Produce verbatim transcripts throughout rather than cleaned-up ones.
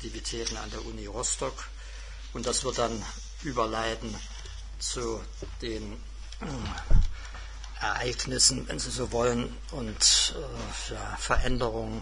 Aktivitäten an der Uni Rostock. Und das wird dann überleiten zu den Ereignissen, wenn Sie so wollen, und äh, ja, Veränderungen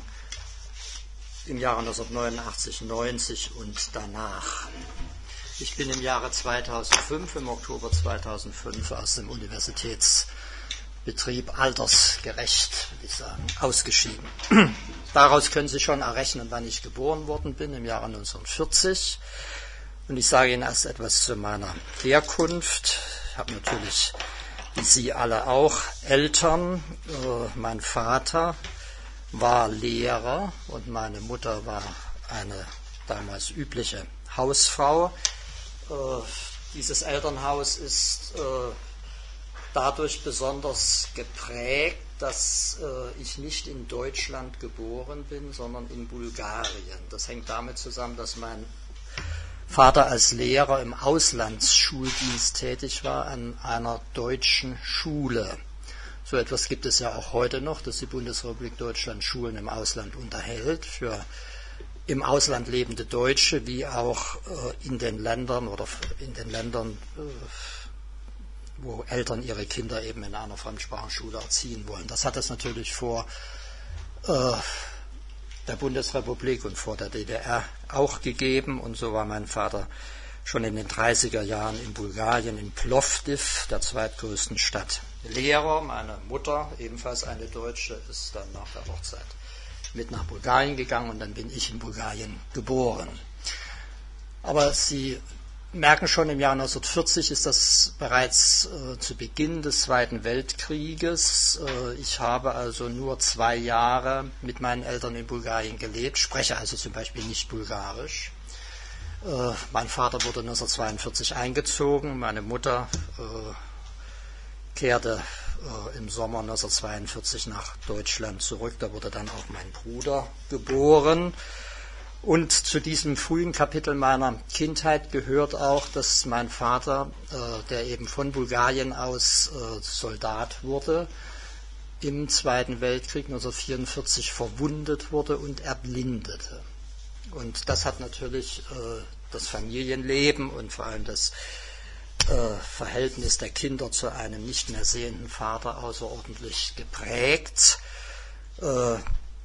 im Jahre neunzehnhundertneunundachtzig, neunzig und danach. Ich bin im Jahre zweitausendfünf, im Oktober zweitausendfünf, aus dem Universitätsbetrieb altersgerecht, würde ich sagen, ausgeschieden. Daraus können Sie schon errechnen, wann ich geboren worden bin, im Jahre neunzehnhundertvierzig. Und ich sage Ihnen erst etwas zu meiner Herkunft. Ich habe natürlich, wie Sie alle auch, Eltern. Äh, mein Vater war Lehrer und meine Mutter war eine damals übliche Hausfrau. Äh, dieses Elternhaus ist äh, dadurch besonders geprägt, dass äh, ich nicht in Deutschland geboren bin, sondern in Bulgarien. Das hängt damit zusammen, dass mein Vater als Lehrer im Auslandsschuldienst tätig war an einer deutschen Schule. So etwas gibt es ja auch heute noch, dass die Bundesrepublik Deutschland Schulen im Ausland unterhält für im Ausland lebende Deutsche, wie auch äh, in den Ländern oder in den Ländern, äh, wo Eltern ihre Kinder eben in einer Fremdsprachenschule erziehen wollen. Das hat es natürlich vor äh, der Bundesrepublik und vor der D D R auch gegeben, und so war mein Vater schon in den dreißiger Jahren in Bulgarien, in Plovdiv, der zweitgrößten Stadt, Lehrer. Meine Mutter, ebenfalls eine Deutsche, ist dann nach der Hochzeit mit nach Bulgarien gegangen und dann bin ich in Bulgarien geboren. Aber Sie merken schon, im Jahr neunzehnhundertvierzig ist das bereits äh, zu Beginn des Zweiten Weltkrieges. Äh, ich habe also nur zwei Jahre mit meinen Eltern in Bulgarien gelebt, spreche also zum Beispiel nicht Bulgarisch. Äh, mein Vater wurde neunzehnhundertzweiundvierzig eingezogen, meine Mutter äh, kehrte äh, im Sommer neunzehnhundertzweiundvierzig nach Deutschland zurück. Da wurde dann auch mein Bruder geboren. Und zu diesem frühen Kapitel meiner Kindheit gehört auch, dass mein Vater, äh, der eben von Bulgarien aus äh, Soldat wurde, im Zweiten Weltkrieg neunzehnhundertvierundvierzig verwundet wurde und erblindete. Und das hat natürlich äh, das Familienleben und vor allem das äh, Verhältnis der Kinder zu einem nicht mehr sehenden Vater außerordentlich geprägt. Äh,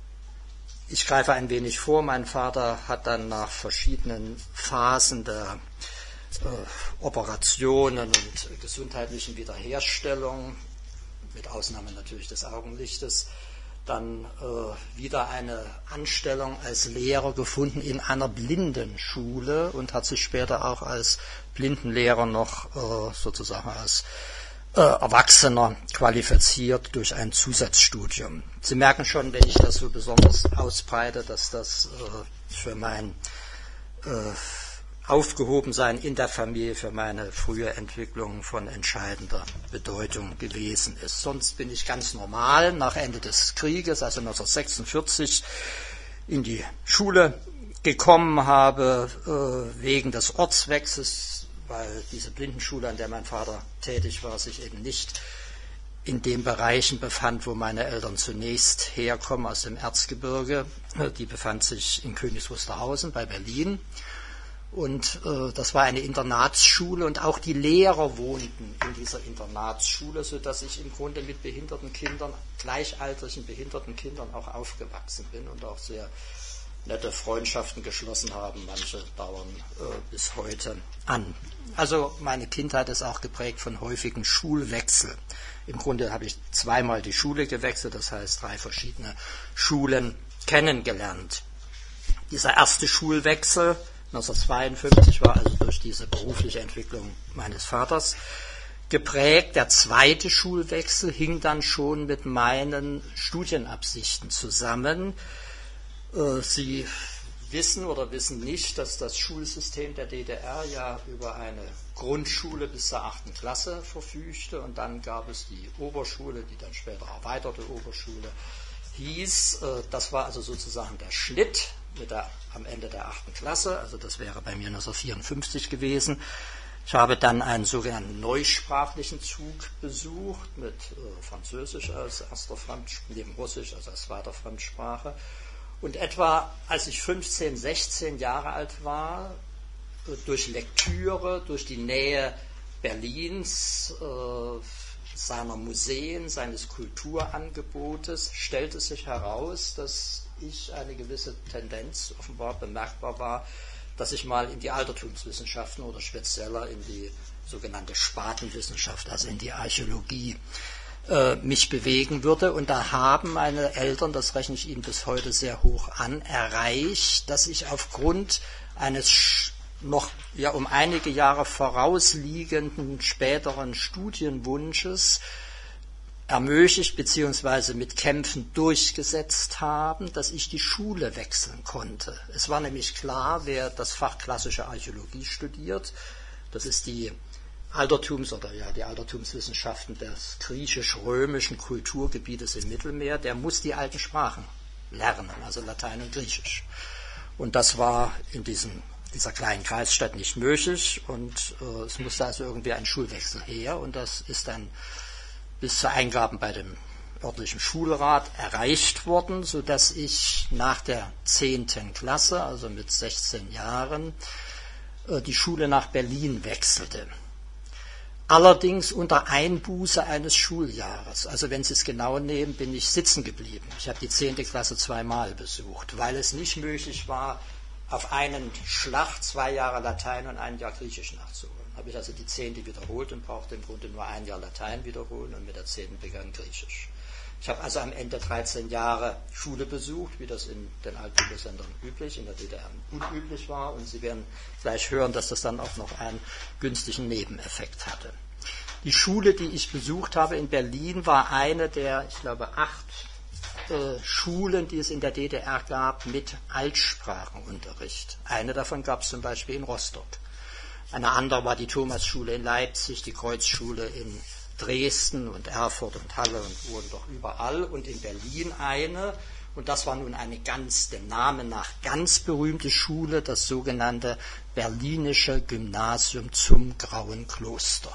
Ich greife ein wenig vor. Mein Vater hat dann nach verschiedenen Phasen der äh, Operationen und gesundheitlichen Wiederherstellung, mit Ausnahme natürlich des Augenlichtes, dann äh, wieder eine Anstellung als Lehrer gefunden in einer Blindenschule und hat sich später auch als Blindenlehrer noch äh, sozusagen als Äh, Erwachsener qualifiziert durch ein Zusatzstudium. Sie merken schon, wenn ich das so besonders ausbreite, dass das äh, für mein äh, Aufgehobensein in der Familie, für meine frühe Entwicklung von entscheidender Bedeutung gewesen ist. Sonst bin ich ganz normal nach Ende des Krieges, also neunzehnhundertsechsundvierzig, in die Schule gekommen, habe äh, wegen des Ortswechsels, weil diese Blindenschule, an der mein Vater tätig war, sich eben nicht in den Bereichen befand, wo meine Eltern zunächst herkommen, aus dem Erzgebirge. Die befand sich in Königs Wusterhausen bei Berlin. Und äh, das war eine Internatsschule und auch die Lehrer wohnten in dieser Internatsschule, sodass ich im Grunde mit behinderten Kindern, gleichaltrigen behinderten Kindern auch aufgewachsen bin und auch sehr nette Freundschaften geschlossen haben. Manche dauern äh, bis heute an. Also meine Kindheit ist auch geprägt von häufigen Schulwechsel. Im Grunde habe ich zweimal die Schule gewechselt, das heißt drei verschiedene Schulen kennengelernt. Dieser erste Schulwechsel neunzehnhundertzweiundfünfzig war also durch diese berufliche Entwicklung meines Vaters geprägt. Der zweite Schulwechsel hing dann schon mit meinen Studienabsichten zusammen. Sie wissen oder wissen nicht, dass das Schulsystem der D D R ja über eine Grundschule bis zur achten Klasse verfügte und dann gab es die Oberschule, die dann später erweiterte Oberschule hieß. Das war also sozusagen der Schnitt mit der, am Ende der achten Klasse, also das wäre bei mir neunzehnhundertvierundfünfzig gewesen. Ich habe dann einen sogenannten neusprachlichen Zug besucht mit äh, Französisch als erster Fremdsprache, neben Russisch also als zweiter Fremdsprache. Und etwa als ich fünfzehn, sechzehn Jahre alt war, durch Lektüre, durch die Nähe Berlins, äh, seiner Museen, seines Kulturangebotes, stellte sich heraus, dass ich eine gewisse Tendenz offenbar bemerkbar war, dass ich mal in die Altertumswissenschaften oder spezieller in die sogenannte Spatenwissenschaft, also in die Archäologie, äh, mich bewegen würde. Und da haben meine Eltern, das rechne ich ihnen bis heute sehr hoch an, erreicht, dass ich aufgrund eines noch ja um einige Jahre vorausliegenden späteren Studienwunsches ermöglicht bzw. mit Kämpfen durchgesetzt haben, dass ich die Schule wechseln konnte. Es war nämlich klar, wer das Fach klassische Archäologie studiert, das ist die Altertums- oder ja die Altertumswissenschaften des griechisch-römischen Kulturgebietes im Mittelmeer, der muss die alten Sprachen lernen, also Latein und Griechisch. Und das war in diesem dieser kleinen Kreisstadt nicht möglich und äh, es musste also irgendwie ein Schulwechsel her und das ist dann bis zur Eingaben bei dem örtlichen Schulrat erreicht worden, sodass ich nach der zehnten Klasse, also mit sechzehn Jahren, äh, die Schule nach Berlin wechselte. Allerdings unter Einbuße eines Schuljahres. Also wenn Sie es genau nehmen, bin ich sitzen geblieben. Ich habe die zehnte Klasse zweimal besucht, weil es nicht möglich war, auf einen Schlag zwei Jahre Latein und ein Jahr Griechisch nachzuholen. Habe ich also die zehnte wiederholt und brauchte im Grunde nur ein Jahr Latein wiederholen und mit der zehnten begann Griechisch. Ich habe also am Ende dreizehn Jahre Schule besucht, wie das in den Altbundesländern üblich, in der D D R unüblich war. Und Sie werden gleich hören, dass das dann auch noch einen günstigen Nebeneffekt hatte. Die Schule, die ich besucht habe in Berlin, war eine der, ich glaube, acht äh, Schulen, die es in der D D R gab, mit Altsprachenunterricht. Eine davon gab es zum Beispiel in Rostock. Eine andere war die Thomasschule in Leipzig, die Kreuzschule in Dresden und Erfurt und Halle und wurden doch überall und in Berlin eine, und das war nun eine ganz, dem Namen nach ganz berühmte Schule, das sogenannte Berlinische Gymnasium zum Grauen Kloster.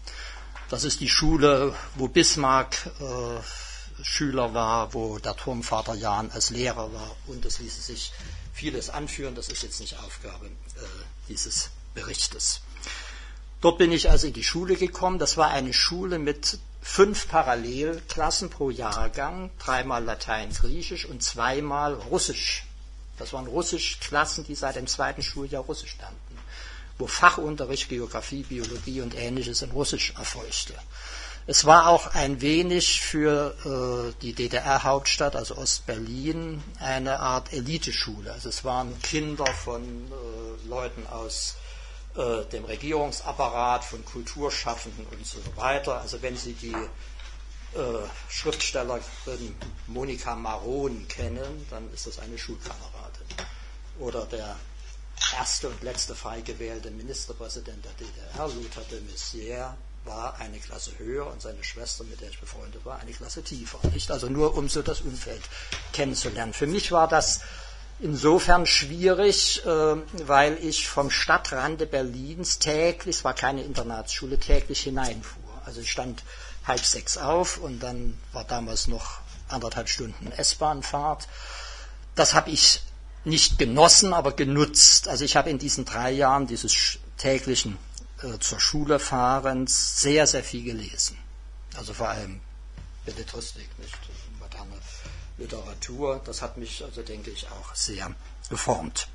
Das ist die Schule, wo Bismarck äh, Schüler war, wo der Turmvater Jahn als Lehrer war, und es ließe sich vieles anführen, das ist jetzt nicht Aufgabe äh, dieses Berichtes. Dort bin ich also in die Schule gekommen. Das war eine Schule mit fünf Parallelklassen pro Jahrgang, dreimal Latein, Griechisch und zweimal Russisch. Das waren Russischklassen, die seit dem zweiten Schuljahr Russisch standen, wo Fachunterricht, Geografie, Biologie und Ähnliches in Russisch erfolgte. Es war auch ein wenig für äh, die D D R-Hauptstadt, also Ostberlin, eine Art Eliteschule. Also es waren Kinder von äh, Leuten aus dem Regierungsapparat, von Kulturschaffenden und so weiter. Also wenn Sie die äh, Schriftstellerin Monika Maron kennen, dann ist das eine Schulkameradin. Oder der erste und letzte frei gewählte Ministerpräsident der D D R, Lothar de Maizière, war eine Klasse höher und seine Schwester, mit der ich befreundet war, eine Klasse tiefer. Nicht? Also nur um so das Umfeld kennenzulernen. Für mich war das insofern schwierig, weil ich vom Stadtrande Berlins täglich, es war keine Internatsschule, täglich hineinfuhr. Also ich stand halb sechs auf und dann war damals noch anderthalb Stunden S-Bahn-Fahrt. Das habe ich nicht genossen, aber genutzt. Also ich habe in diesen drei Jahren dieses täglichen äh, zur Schule fahrens sehr, sehr viel gelesen. Also vor allem Belletristik, nicht? Moderne Literatur, das hat mich, also denke ich, auch sehr geformt.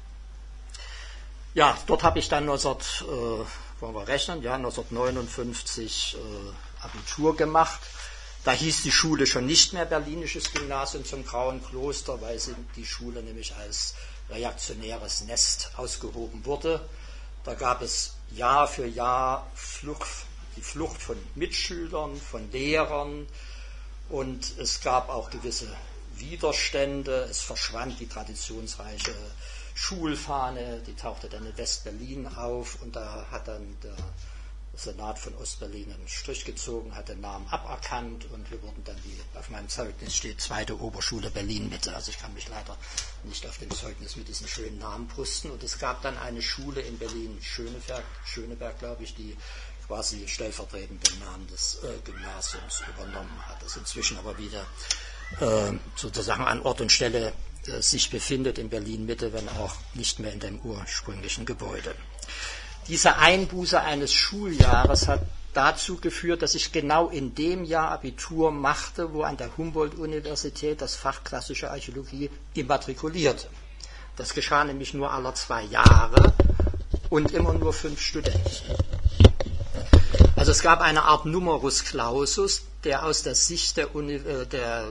Ja, dort habe ich dann neunzehn, äh, wollen wir rechnen, ja, neunzehnhundertneunundfünfzig äh, Abitur gemacht. Da hieß die Schule schon nicht mehr Berlinisches Gymnasium zum Grauen Kloster, weil sie, die Schule nämlich als reaktionäres Nest ausgehoben wurde. Da gab es Jahr für Jahr Flucht, die Flucht von Mitschülern, von Lehrern, und es gab auch gewisse Widerstände. Es verschwand die traditionsreiche Schulfahne, die tauchte dann in West-Berlin auf, und da hat dann der Senat von Ostberlin einen Strich gezogen, hat den Namen aberkannt, und wir wurden dann, wie auf meinem Zeugnis steht, Zweite Oberschule Berlin-Mitte. Also ich kann mich leider nicht auf dem Zeugnis mit diesem schönen Namen brüsten. Und es gab dann eine Schule in Berlin-Schöneberg, Schöneberg, glaube ich, die quasi stellvertretend den Namen des äh, Gymnasiums übernommen hat. Das inzwischen aber wieder äh, sozusagen an Ort und Stelle äh, sich befindet in Berlin-Mitte, wenn auch nicht mehr in dem ursprünglichen Gebäude. Diese Einbuße eines Schuljahres hat dazu geführt, dass ich genau in dem Jahr Abitur machte, wo an der Humboldt-Universität das Fach Klassische Archäologie immatrikulierte. Das geschah nämlich nur alle zwei Jahre und immer nur fünf Studenten. Also es gab eine Art Numerus Clausus, der aus der Sicht der, Uni, der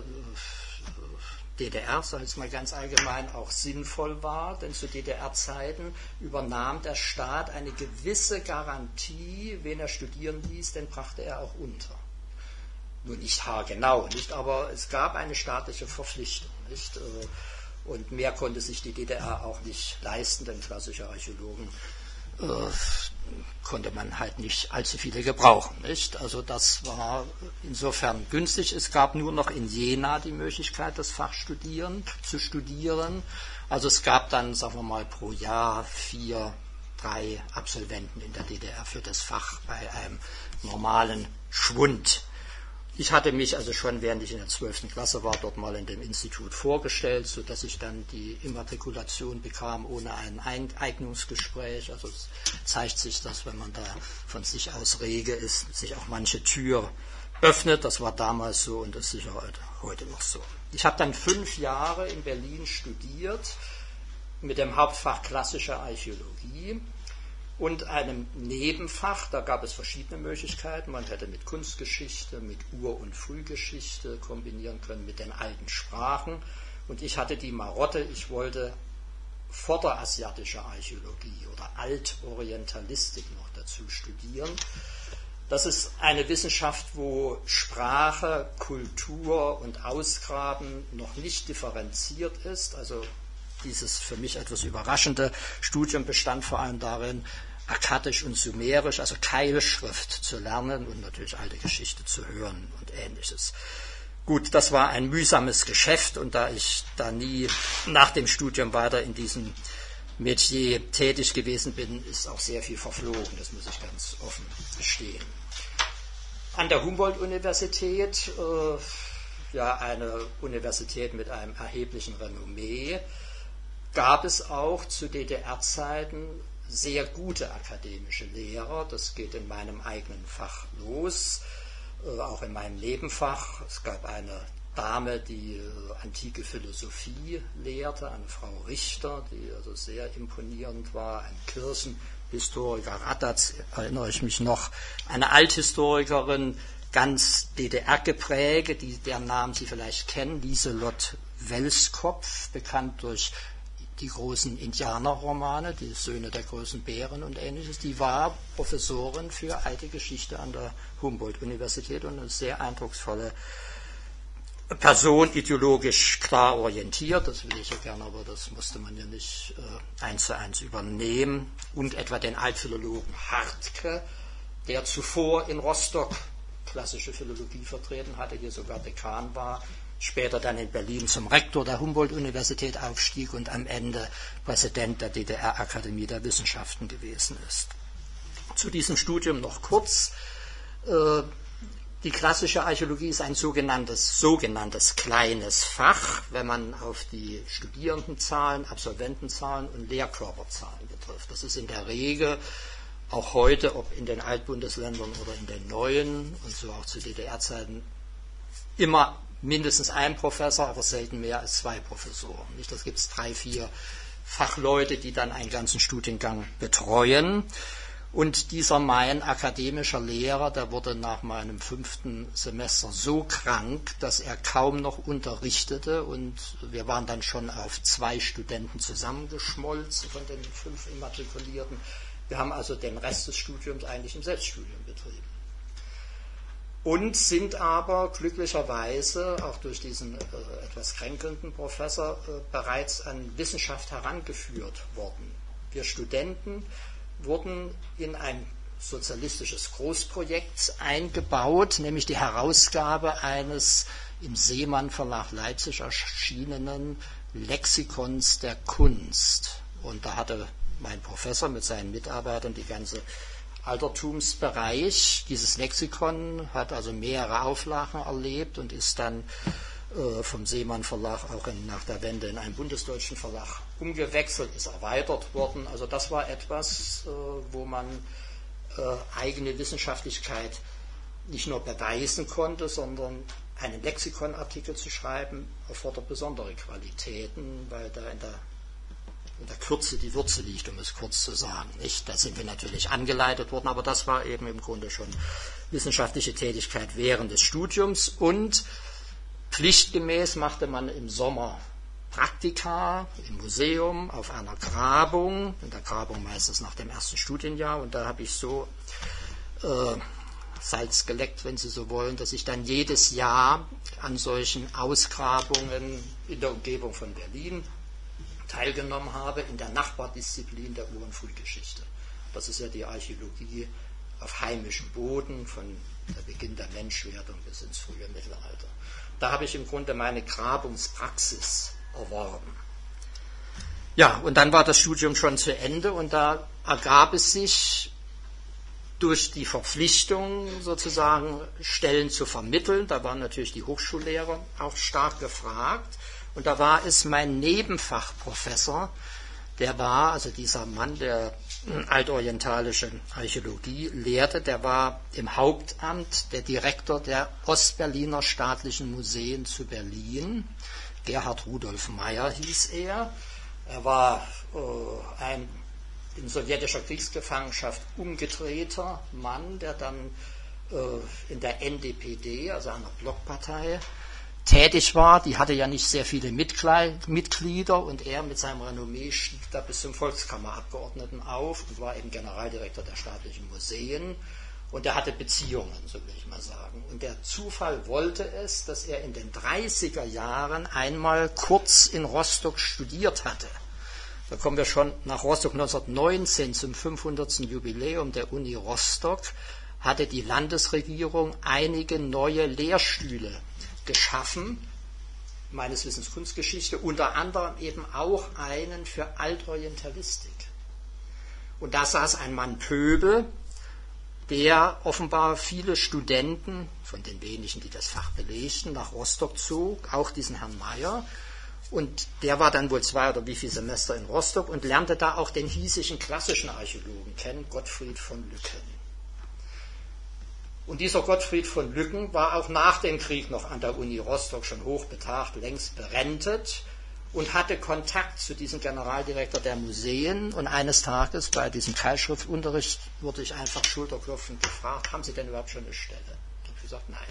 D D R, sage ich mal ganz allgemein, auch sinnvoll war, denn zu D D R-Zeiten übernahm der Staat eine gewisse Garantie, wen er studieren ließ, den brachte er auch unter. Nur nicht haargenau, nicht, aber es gab eine staatliche Verpflichtung, nicht? Und mehr konnte sich die D D R auch nicht leisten, denn klassische Archäologen äh, konnte man halt nicht allzu viele gebrauchen, nicht? Also das war insofern günstig. Es gab nur noch in Jena die Möglichkeit, das Fach studieren, zu studieren. Also es gab dann, sagen wir mal, pro Jahr vier, drei Absolventen in der D D R für das Fach bei einem normalen Schwund. Ich hatte mich also schon, während ich in der zwölften Klasse war, dort mal in dem Institut vorgestellt, sodass ich dann die Immatrikulation bekam ohne ein Eignungsgespräch. Also es zeigt sich, dass wenn man da von sich aus rege ist, sich auch manche Tür öffnet. Das war damals so und ist sicher heute noch so. Ich habe dann fünf Jahre in Berlin studiert mit dem Hauptfach Klassische Archäologie und einem Nebenfach. Da gab es verschiedene Möglichkeiten. Man hätte mit Kunstgeschichte, mit Ur- und Frühgeschichte kombinieren können, mit den alten Sprachen. Und ich hatte die Marotte, ich wollte vorderasiatische Archäologie oder Altorientalistik noch dazu studieren. Das ist eine Wissenschaft, wo Sprache, Kultur und Ausgraben noch nicht differenziert ist. Also dieses für mich etwas überraschende Studium bestand vor allem darin, akkadisch und sumerisch, also Keilschrift zu lernen und natürlich alte Geschichte zu hören und Ähnliches. Gut, das war ein mühsames Geschäft und da ich da nie nach dem Studium weiter in diesem Metier tätig gewesen bin, ist auch sehr viel verflogen, das muss ich ganz offen gestehen. An der Humboldt-Universität, äh, ja eine Universität mit einem erheblichen Renommee, gab es auch zu D D R-Zeiten sehr gute akademische Lehrer. Das geht in meinem eigenen Fach los, äh, auch in meinem Nebenfach. Es gab eine Dame, die äh, antike Philosophie lehrte, eine Frau Richter, die also sehr imponierend war, ein Kirchenhistoriker, Radatz, erinnere ich mich noch, eine Althistorikerin, ganz D D R geprägt, die, deren Namen Sie vielleicht kennen, Lieselott Welskopf, bekannt durch die großen Indianerromane, die Söhne der großen Bären und Ähnliches, die war Professorin für alte Geschichte an der Humboldt-Universität und eine sehr eindrucksvolle Person, ideologisch klar orientiert, das will ich ja gerne, aber das musste man ja nicht äh, eins zu eins übernehmen. Und etwa den Altphilologen Hartke, der zuvor in Rostock klassische Philologie vertreten hatte, hier sogar Dekan war, später dann in Berlin zum Rektor der Humboldt-Universität aufstieg und am Ende Präsident der D D R-Akademie der Wissenschaften gewesen ist. Zu diesem Studium noch kurz. Die klassische Archäologie ist ein sogenanntes, sogenanntes kleines Fach, wenn man auf die Studierendenzahlen, Absolventenzahlen und Lehrkörperzahlen betrifft. Das ist in der Regel auch heute, ob in den Altbundesländern oder in den neuen und so auch zu D D R-Zeiten, immer mindestens ein Professor, aber selten mehr als zwei Professoren. Nicht? Das gibt es drei, vier Fachleute, die dann einen ganzen Studiengang betreuen. Und dieser mein akademischer Lehrer, der wurde nach meinem fünften Semester so krank, dass er kaum noch unterrichtete und wir waren dann schon auf zwei Studenten zusammengeschmolzen von den fünf Immatrikulierten. Wir haben also den Rest des Studiums eigentlich im Selbststudium betrieben. Und sind aber glücklicherweise auch durch diesen äh, etwas kränkelnden Professor äh, bereits an Wissenschaft herangeführt worden. Wir Studenten wurden in ein sozialistisches Großprojekt eingebaut, nämlich die Herausgabe eines im Seemann Verlag Leipzig erschienenen Lexikons der Kunst. Und da hatte mein Professor mit seinen Mitarbeitern die ganze Altertumsbereich. Dieses Lexikon hat also mehrere Auflagen erlebt und ist dann äh, vom Seemann Verlag auch in, nach der Wende in einen bundesdeutschen Verlag umgewechselt, ist erweitert worden. Also das war etwas, äh, wo man äh, eigene Wissenschaftlichkeit nicht nur beweisen konnte, sondern einen Lexikonartikel zu schreiben erfordert besondere Qualitäten, weil da in der, in der Kürze die Würze liegt, um es kurz zu sagen. Nicht? Da sind wir natürlich angeleitet worden, aber das war eben im Grunde schon wissenschaftliche Tätigkeit während des Studiums, und pflichtgemäß machte man im Sommer Praktika im Museum auf einer Grabung, in der Grabung meistens nach dem ersten Studienjahr, und da habe ich so äh, Salz geleckt, wenn Sie so wollen, dass ich dann jedes Jahr an solchen Ausgrabungen in der Umgebung von Berlin teilgenommen habe, in der Nachbardisziplin der Ur- und Frühgeschichte. Das ist ja die Archäologie auf heimischem Boden, von der Beginn der Menschwerdung bis ins frühe Mittelalter. Da habe ich im Grunde meine Grabungspraxis erworben. Ja, und dann war das Studium schon zu Ende, und da ergab es sich durch die Verpflichtung sozusagen Stellen zu vermitteln. Da waren natürlich die Hochschullehrer auch stark gefragt, und da war es mein Nebenfachprofessor, der war, also dieser Mann, der altorientalische Archäologie lehrte, der war im Hauptamt der Direktor der Ostberliner Staatlichen Museen zu Berlin. Gerhard Rudolf Meyer hieß er. Er war äh, ein in sowjetischer Kriegsgefangenschaft umgedrehter Mann, der dann äh, in der N D P D, also einer Blockpartei, tätig war. Die hatte ja nicht sehr viele Mitglieder, und er mit seinem Renommee stieg da bis zum Volkskammerabgeordneten auf und war eben Generaldirektor der Staatlichen Museen, und er hatte Beziehungen, so will ich mal sagen. Und der Zufall wollte es, dass er in den dreißiger Jahren einmal kurz in Rostock studiert hatte. Da kommen wir schon nach Rostock. neunzehnhundertneunzehn, zum fünfhundertsten Jubiläum der Uni Rostock, hatte die Landesregierung einige neue Lehrstühle geschaffen, meines Wissens Kunstgeschichte, unter anderem eben auch einen für Altorientalistik. Und da saß ein Mann Pöbel, der offenbar viele Studenten, von den wenigen, die das Fach belegten, nach Rostock zog, auch diesen Herrn Meyer. Und der war dann wohl zwei oder wie viele Semester in Rostock und lernte da auch den hiesigen klassischen Archäologen kennen, Gottfried von Lücken. Und dieser Gottfried von Lücken war auch nach dem Krieg noch an der Uni Rostock schon hochbetagt, längst berentet, und hatte Kontakt zu diesem Generaldirektor der Museen. Und eines Tages bei diesem Keilschriftunterricht wurde ich einfach schulterklopfend gefragt, haben Sie denn überhaupt schon eine Stelle? Ich habe gesagt, nein.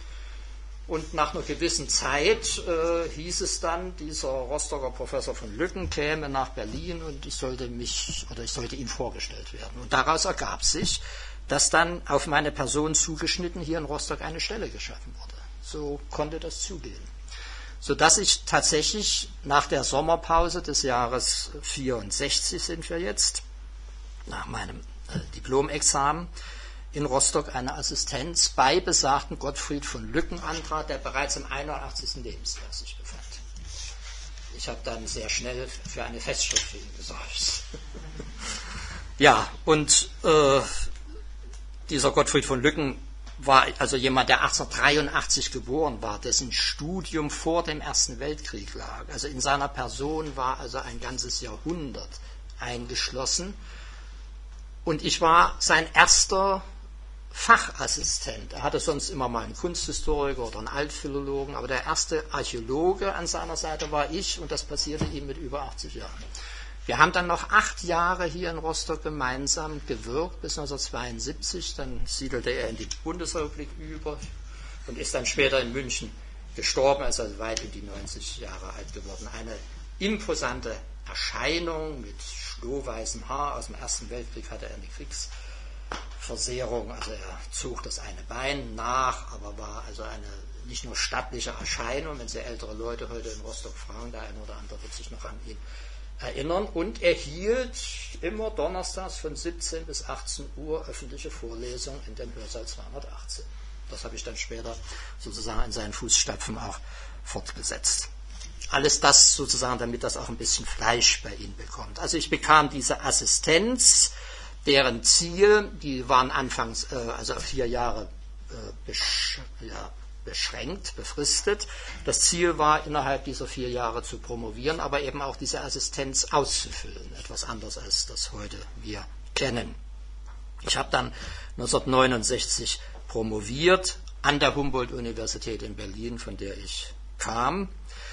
Und nach einer gewissen Zeit äh, hieß es dann, dieser Rostocker Professor von Lücken käme nach Berlin, und ich sollte mich oder ich sollte ihm vorgestellt werden. Und daraus ergab sich, dass dann auf meine Person zugeschnitten hier in Rostock eine Stelle geschaffen wurde. So konnte das zugehen. Sodass ich tatsächlich nach der Sommerpause des Jahres vierundsechzig sind wir jetzt, nach meinem äh, Diplomexamen, in Rostock eine Assistenz bei besagten Gottfried von Lücken antrat, der bereits im einundachtzigsten Lebensjahr sich befand. Ich habe dann sehr schnell für eine Festschrift für ihn gesorgt. Ja, und äh, dieser Gottfried von Lücken war also jemand, der achtzehnhundertdreiundachtzig geboren war, dessen Studium vor dem Ersten Weltkrieg lag. Also in seiner Person war also ein ganzes Jahrhundert eingeschlossen. Und ich war sein erster Fachassistent. Er hatte sonst immer mal einen Kunsthistoriker oder einen Altphilologen, aber der erste Archäologe an seiner Seite war ich, und das passierte ihm mit über achtzig Jahren. Wir haben dann noch acht Jahre hier in Rostock gemeinsam gewirkt, bis neunzehnhundertzweiundsiebzig. Dann siedelte er in die Bundesrepublik über und ist dann später in München gestorben, er ist also weit in die neunzig Jahre alt geworden. Eine imposante Erscheinung mit strohweißem Haar. Aus dem Ersten Weltkrieg hatte er eine Kriegsversehrung, also er zog das eine Bein nach, aber war also eine nicht nur stattliche Erscheinung. Wenn Sie ältere Leute heute in Rostock fragen, der eine oder andere wird sich noch an ihn erinnern, und er hielt immer donnerstags von siebzehn bis achtzehn Uhr öffentliche Vorlesungen in dem Hörsaal zweihundertachtzehn. Das habe ich dann später sozusagen in seinen Fußstapfen auch fortgesetzt. Alles das sozusagen, damit das auch ein bisschen Fleisch bei ihm bekommt. Also ich bekam diese Assistenz, deren Ziel, die waren anfangs, äh, also vier Jahre äh, besch- ja, beschränkt, befristet. Das Ziel war, innerhalb dieser vier Jahre zu promovieren, aber eben auch diese Assistenz auszufüllen. Etwas anders als das heute wir kennen. Ich habe dann neunzehnhundertneunundsechzig promoviert an der Humboldt-Universität in Berlin, von der ich kam.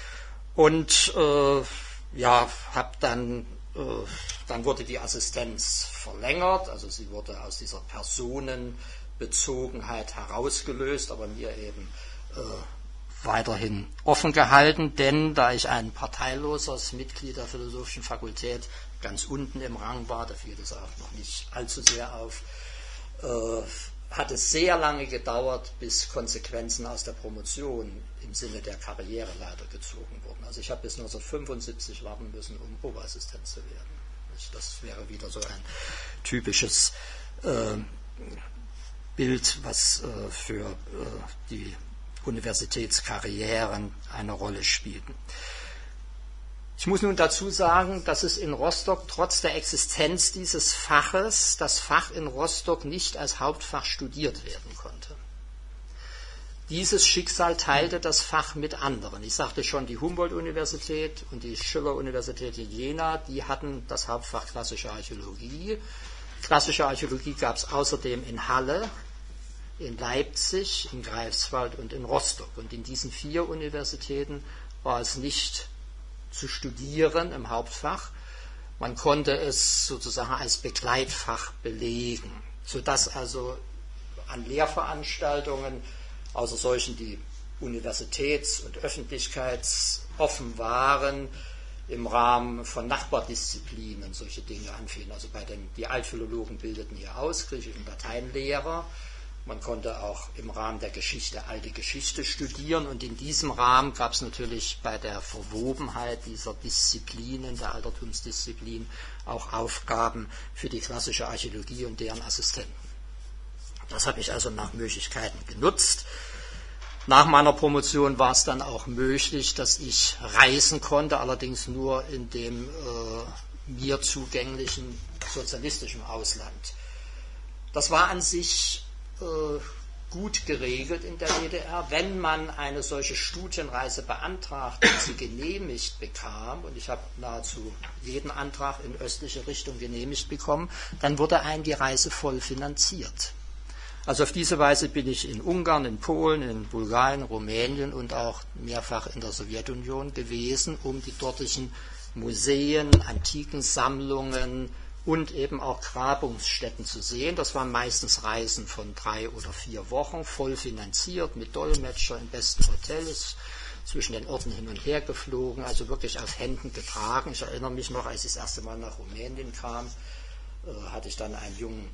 Und äh, ja, habe dann, äh, dann wurde die Assistenz verlängert, also sie wurde aus dieser Personenbezogenheit herausgelöst, aber mir eben äh, weiterhin offen gehalten, denn da ich ein parteiloses Mitglied der Philosophischen Fakultät ganz unten im Rang war, da fiel das auch noch nicht allzu sehr auf, äh, hat es sehr lange gedauert, bis Konsequenzen aus der Promotion im Sinne der Karriereleiter gezogen wurden. Also ich habe bis neunzehnhundertfünfundsiebzig warten müssen, um Oberassistent zu werden. Das wäre wieder so ein typisches äh, Bild, was äh, für äh, die Universitätskarrieren eine Rolle spielten. Ich muss nun dazu sagen, dass es in Rostock trotz der Existenz dieses Faches, das Fach in Rostock nicht als Hauptfach studiert werden konnte. Dieses Schicksal teilte das Fach mit anderen. Ich sagte schon, die Humboldt-Universität und die Schiller-Universität in Jena, die hatten das Hauptfach klassische Archäologie. Klassische Archäologie gab es außerdem in Halle, in Leipzig, in Greifswald und in Rostock. Und in diesen vier Universitäten war es nicht zu studieren im Hauptfach. Man konnte es sozusagen als Begleitfach belegen, sodass also an Lehrveranstaltungen, außer solchen, die universitäts- und öffentlichkeitsoffen waren, im Rahmen von Nachbardisziplinen solche Dinge anfielen. Also bei den, die Altphilologen bildeten hier aus, Griechisch- und Lateinlehrer. Man konnte auch im Rahmen der Geschichte alte Geschichte studieren und in diesem Rahmen gab es natürlich bei der Verwobenheit dieser Disziplinen, der Altertumsdisziplin, auch Aufgaben für die klassische Archäologie und deren Assistenten. Das habe ich also nach Möglichkeiten genutzt. Nach meiner Promotion war es dann auch möglich, dass ich reisen konnte, allerdings nur in dem äh, mir zugänglichen sozialistischen Ausland. Das war an sich gut geregelt in der D D R. Wenn man eine solche Studienreise beantragte und sie genehmigt bekam, und ich habe nahezu jeden Antrag in östliche Richtung genehmigt bekommen, dann wurde einem die Reise voll finanziert. Also auf diese Weise bin ich in Ungarn, in Polen, in Bulgarien, Rumänien und auch mehrfach in der Sowjetunion gewesen, um die dortigen Museen, antiken Sammlungen und eben auch Grabungsstätten zu sehen. Das waren meistens Reisen von drei oder vier Wochen, voll finanziert, mit Dolmetscher in besten Hotels, zwischen den Orten hin und her geflogen, also wirklich auf Händen getragen. Ich erinnere mich noch, als ich das erste Mal nach Rumänien kam, äh, hatte ich dann einen jungen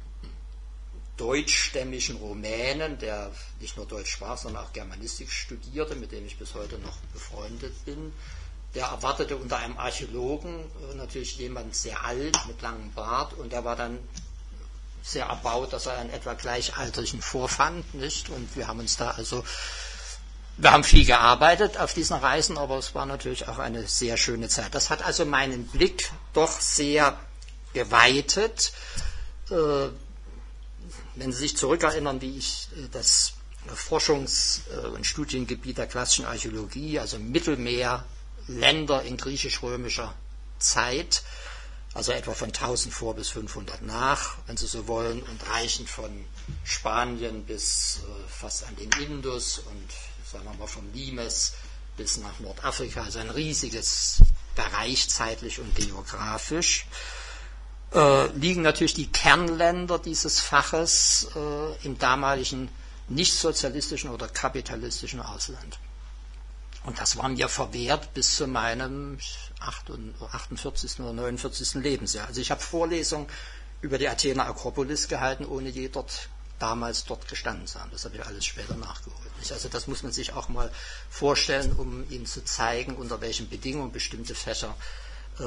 deutschstämmigen Rumänen, der nicht nur Deutsch sprach, sondern auch Germanistik studierte, mit dem ich bis heute noch befreundet bin. Der erwartete unter einem Archäologen natürlich jemand sehr alt, mit langem Bart, und er war dann sehr erbaut, dass er einen etwa Gleichaltrigen vorfand, nicht? Und wir haben uns da also, wir haben viel gearbeitet auf diesen Reisen, aber es war natürlich auch eine sehr schöne Zeit. Das hat also meinen Blick doch sehr geweitet. Äh, wenn Sie sich zurückerinnern, wie ich das Forschungs- und Studiengebiet der klassischen Archäologie, also Mittelmeer, Länder in griechisch-römischer Zeit, also etwa von tausend vor bis fünfhundert nach, wenn Sie so wollen, und reichend von Spanien bis äh, fast an den Indus und sagen wir mal vom Limes bis nach Nordafrika, also ein riesiges Bereich zeitlich und geografisch, äh, liegen natürlich die Kernländer dieses Faches äh, im damaligen nicht-sozialistischen oder kapitalistischen Ausland. Und das war mir verwehrt bis zu meinem achtundvierzigsten oder neunundvierzigsten Lebensjahr. Also ich habe Vorlesungen über die Athener Akropolis gehalten, ohne je dort, damals dort gestanden zu haben. Das habe ich alles später nachgeholt. Also das muss man sich auch mal vorstellen, um Ihnen zu zeigen, unter welchen Bedingungen bestimmte Fächer äh,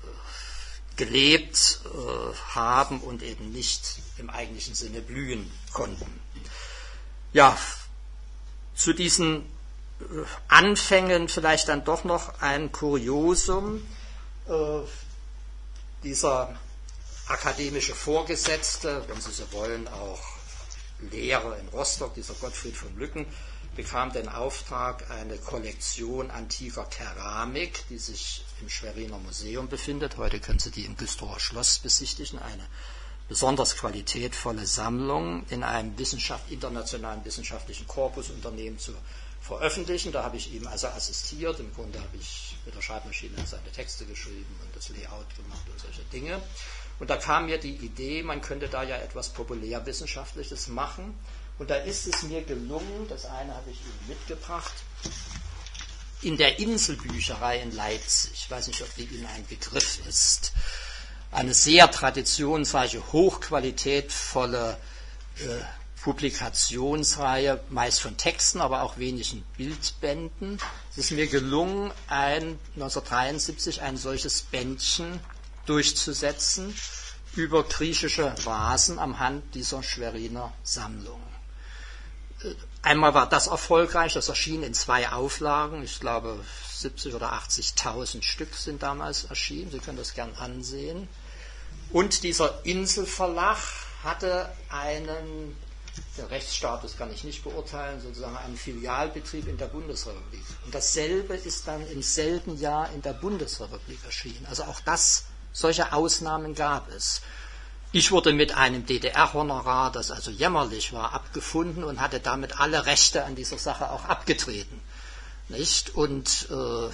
gelebt äh, haben und eben nicht im eigentlichen Sinne blühen konnten. Ja, zu diesen Anfängen vielleicht dann doch noch ein Kuriosum. Äh, dieser akademische Vorgesetzte, wenn Sie so wollen, auch Lehrer in Rostock, dieser Gottfried von Lücken, bekam den Auftrag, eine Kollektion antiker Keramik, die sich im Schweriner Museum befindet. Heute können Sie die im Güstrower Schloss besichtigen. Eine besonders qualitätvolle Sammlung in einem Wissenschaft, internationalen wissenschaftlichen Korpusunternehmen zu veröffentlichen. Da habe ich ihm also assistiert. Im Grunde habe ich mit der Schreibmaschine seine Texte geschrieben und das Layout gemacht und solche Dinge. Und da kam mir die Idee, man könnte da ja etwas Populärwissenschaftliches machen. Und da ist es mir gelungen, das eine habe ich Ihnen mitgebracht, in der Inselbücherei in Leipzig, ich weiß nicht, ob die Ihnen ein Begriff ist, eine sehr traditionsreiche, hochqualitätvolle äh, Publikationsreihe, meist von Texten, aber auch wenigen Bildbänden. Es ist mir gelungen, ein, neunzehnhundertdreiundsiebzig ein solches Bändchen durchzusetzen über griechische Vasen am Hand dieser Schweriner Sammlung. Einmal war das erfolgreich, das erschien in zwei Auflagen, ich glaube siebzig oder achtzigtausend Stück sind damals erschienen, Sie können das gern ansehen. Und dieser Inselverlag hatte einen, der Rechtsstatus kann ich nicht beurteilen, sozusagen einen Filialbetrieb in der Bundesrepublik. Und dasselbe ist dann im selben Jahr in der Bundesrepublik erschienen. Also auch das, solche Ausnahmen gab es. Ich wurde mit einem D D R-Honorar, das also jämmerlich war, abgefunden und hatte damit alle Rechte an dieser Sache auch abgetreten. Nicht? Und äh,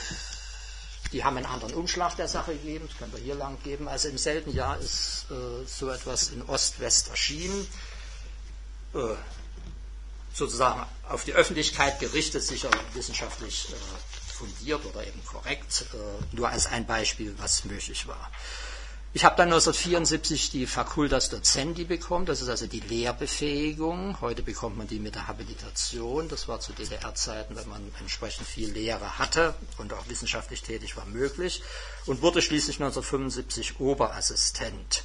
die haben einen anderen Umschlag der Sache gegeben, das können wir hier lang geben. Also im selben Jahr ist äh, so etwas in Ost-West erschienen, äh, sozusagen auf die Öffentlichkeit gerichtet, sicher wissenschaftlich äh, fundiert oder eben korrekt, äh, nur als ein Beispiel, was möglich war. Ich habe dann neunzehnhundertvierundsiebzig die Facultas Docendi bekommen, das ist also die Lehrbefähigung. Heute bekommt man die mit der Habilitation. Das war zu D D R-Zeiten, wenn man entsprechend viel Lehre hatte und auch wissenschaftlich tätig war, möglich. Und wurde schließlich neunzehnhundertfünfundsiebzig Oberassistent.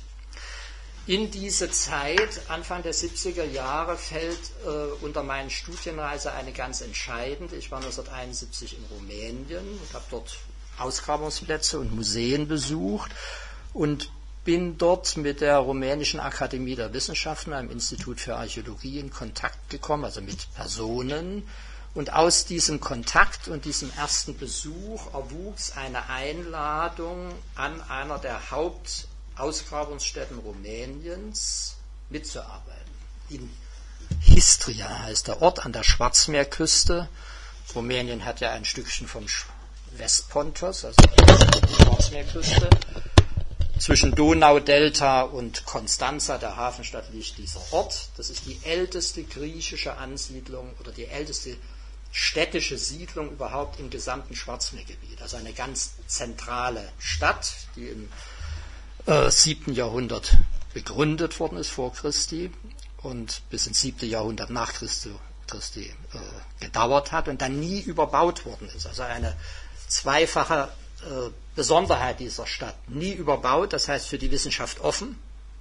In diese Zeit, Anfang der siebziger Jahre, fällt äh, unter meinen Studienreise eine ganz entscheidende. Ich war neunzehnhunderteinundsiebzig in Rumänien und habe dort Ausgrabungsplätze und Museen besucht. Und bin dort mit der Rumänischen Akademie der Wissenschaften, einem Institut für Archäologie, in Kontakt gekommen, also mit Personen. Und aus diesem Kontakt und diesem ersten Besuch erwuchs eine Einladung, an einer der Hauptausgrabungsstätten Rumäniens mitzuarbeiten. In Histria heißt der Ort, an der Schwarzmeerküste. Rumänien hat ja ein Stückchen vom Westpontos, also die Schwarzmeerküste. Zwischen Donaudelta und Constanza, der Hafenstadt, liegt dieser Ort. Das ist die älteste griechische Ansiedlung oder die älteste städtische Siedlung überhaupt im gesamten Schwarzmeergebiet. Also eine ganz zentrale Stadt, die im äh, siebten Jahrhundert begründet worden ist vor Christi und bis ins siebte Jahrhundert nach Christi, Christi äh, gedauert hat und dann nie überbaut worden ist. Also eine zweifache äh, Besonderheit dieser Stadt, nie überbaut, das heißt für die Wissenschaft offen,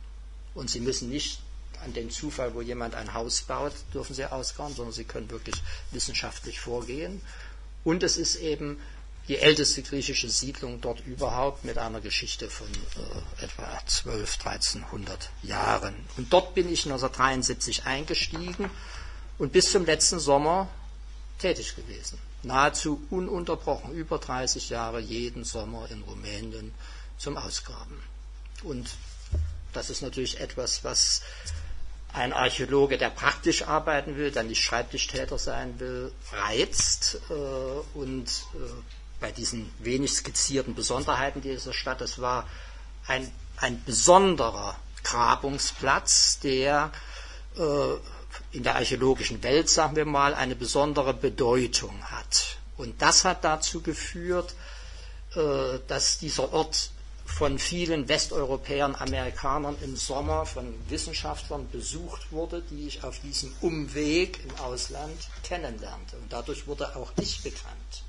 und Sie müssen nicht an den Zufall, wo jemand ein Haus baut, dürfen Sie ausgraben, sondern Sie können wirklich wissenschaftlich vorgehen. Und es ist eben die älteste griechische Siedlung dort überhaupt mit einer Geschichte von äh, etwa zwölf, dreizehnhundert Jahren. Und dort bin ich neunzehnhundertdreiundsiebzig eingestiegen und bis zum letzten Sommer tätig gewesen. Nahezu ununterbrochen, über dreißig Jahre, jeden Sommer in Rumänien zum Ausgraben. Und das ist natürlich etwas, was ein Archäologe, der praktisch arbeiten will, der nicht Schreibtischtäter sein will, reizt. Äh, und äh, bei diesen wenig skizzierten Besonderheiten dieser Stadt, das war ein, ein besonderer Grabungsplatz, der äh, in der archäologischen Welt, sagen wir mal, eine besondere Bedeutung hat. Und das hat dazu geführt, äh, dass dieser Ort von vielen Westeuropäern, Amerikanern im Sommer von Wissenschaftlern besucht wurde, die ich auf diesem Umweg im Ausland kennenlernte. Und dadurch wurde auch ich bekannt.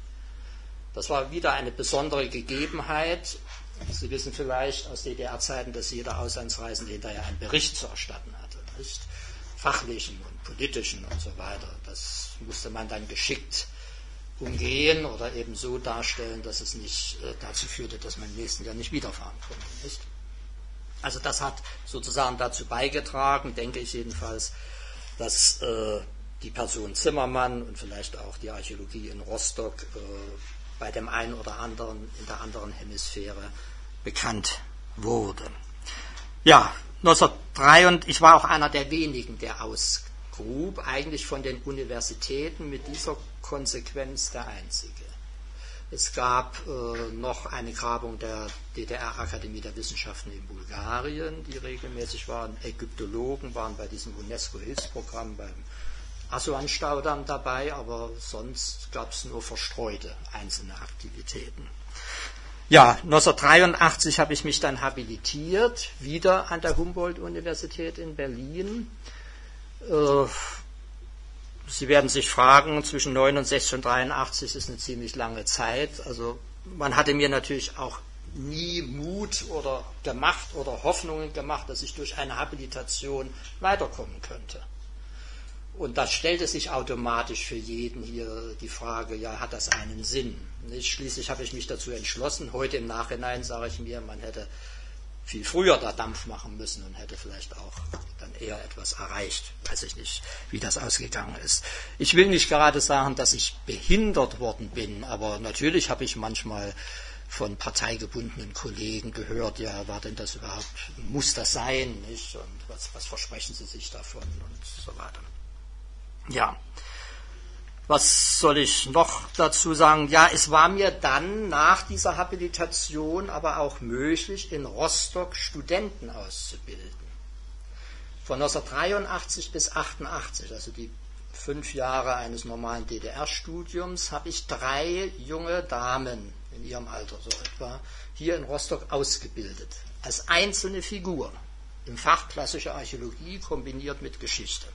Das war wieder eine besondere Gegebenheit. Sie wissen vielleicht aus D D R-Zeiten, dass jeder Auslandsreisende hinterher einen Bericht zu erstatten hatte, nicht? Fachlichen und politischen und so weiter. Das musste man dann geschickt umgehen oder eben so darstellen, dass es nicht äh, dazu führte, dass man im nächsten Jahr nicht wiederfahren konnte. Nicht? Also das hat sozusagen dazu beigetragen, denke ich jedenfalls, dass äh, die Person Zimmermann und vielleicht auch die Archäologie in Rostock äh, bei dem einen oder anderen in der anderen Hemisphäre bekannt wurde. Ja, neunzehnhundertdrei, ich war auch einer der wenigen, der ausgrub, eigentlich von den Universitäten mit dieser Konsequenz der einzige. Es gab äh, noch eine Grabung der D D R-Akademie der Wissenschaften in Bulgarien, die regelmäßig waren. Ägyptologen waren bei diesem UNESCO-Hilfsprogramm beim Assuan-Staudamm dabei, aber sonst gab es nur verstreute einzelne Aktivitäten. Ja, neunzehnhundertdreiundachtzig habe ich mich dann habilitiert, wieder an der Humboldt-Universität in Berlin. Äh, Sie werden sich fragen, zwischen neunundsechzig und dreiundachtzig ist eine ziemlich lange Zeit. Also man hatte mir natürlich auch nie Mut oder gemacht oder Hoffnungen gemacht, dass ich durch eine Habilitation weiterkommen könnte. Und da stellte sich automatisch für jeden hier die Frage, ja, hat das einen Sinn? Nicht? Schließlich habe ich mich dazu entschlossen. Heute im Nachhinein sage ich mir, man hätte viel früher da Dampf machen müssen und hätte vielleicht auch dann eher etwas erreicht. Weiß ich nicht, wie das ausgegangen ist. Ich will nicht gerade sagen, dass ich behindert worden bin, aber natürlich habe ich manchmal von parteigebundenen Kollegen gehört, ja, war denn das überhaupt, muss das sein, nicht? Und was, was versprechen Sie sich davon und so weiter. Ja, was soll ich noch dazu sagen? Ja, es war mir dann nach dieser Habilitation aber auch möglich, in Rostock Studenten auszubilden. Von neunzehnhundertdreiundachtzig bis achtundachtzig, also die fünf Jahre eines normalen D D R-Studiums, habe ich drei junge Damen in ihrem Alter so etwa hier in Rostock ausgebildet. Als einzelne Figur im Fach Klassische Archäologie kombiniert mit Geschichte.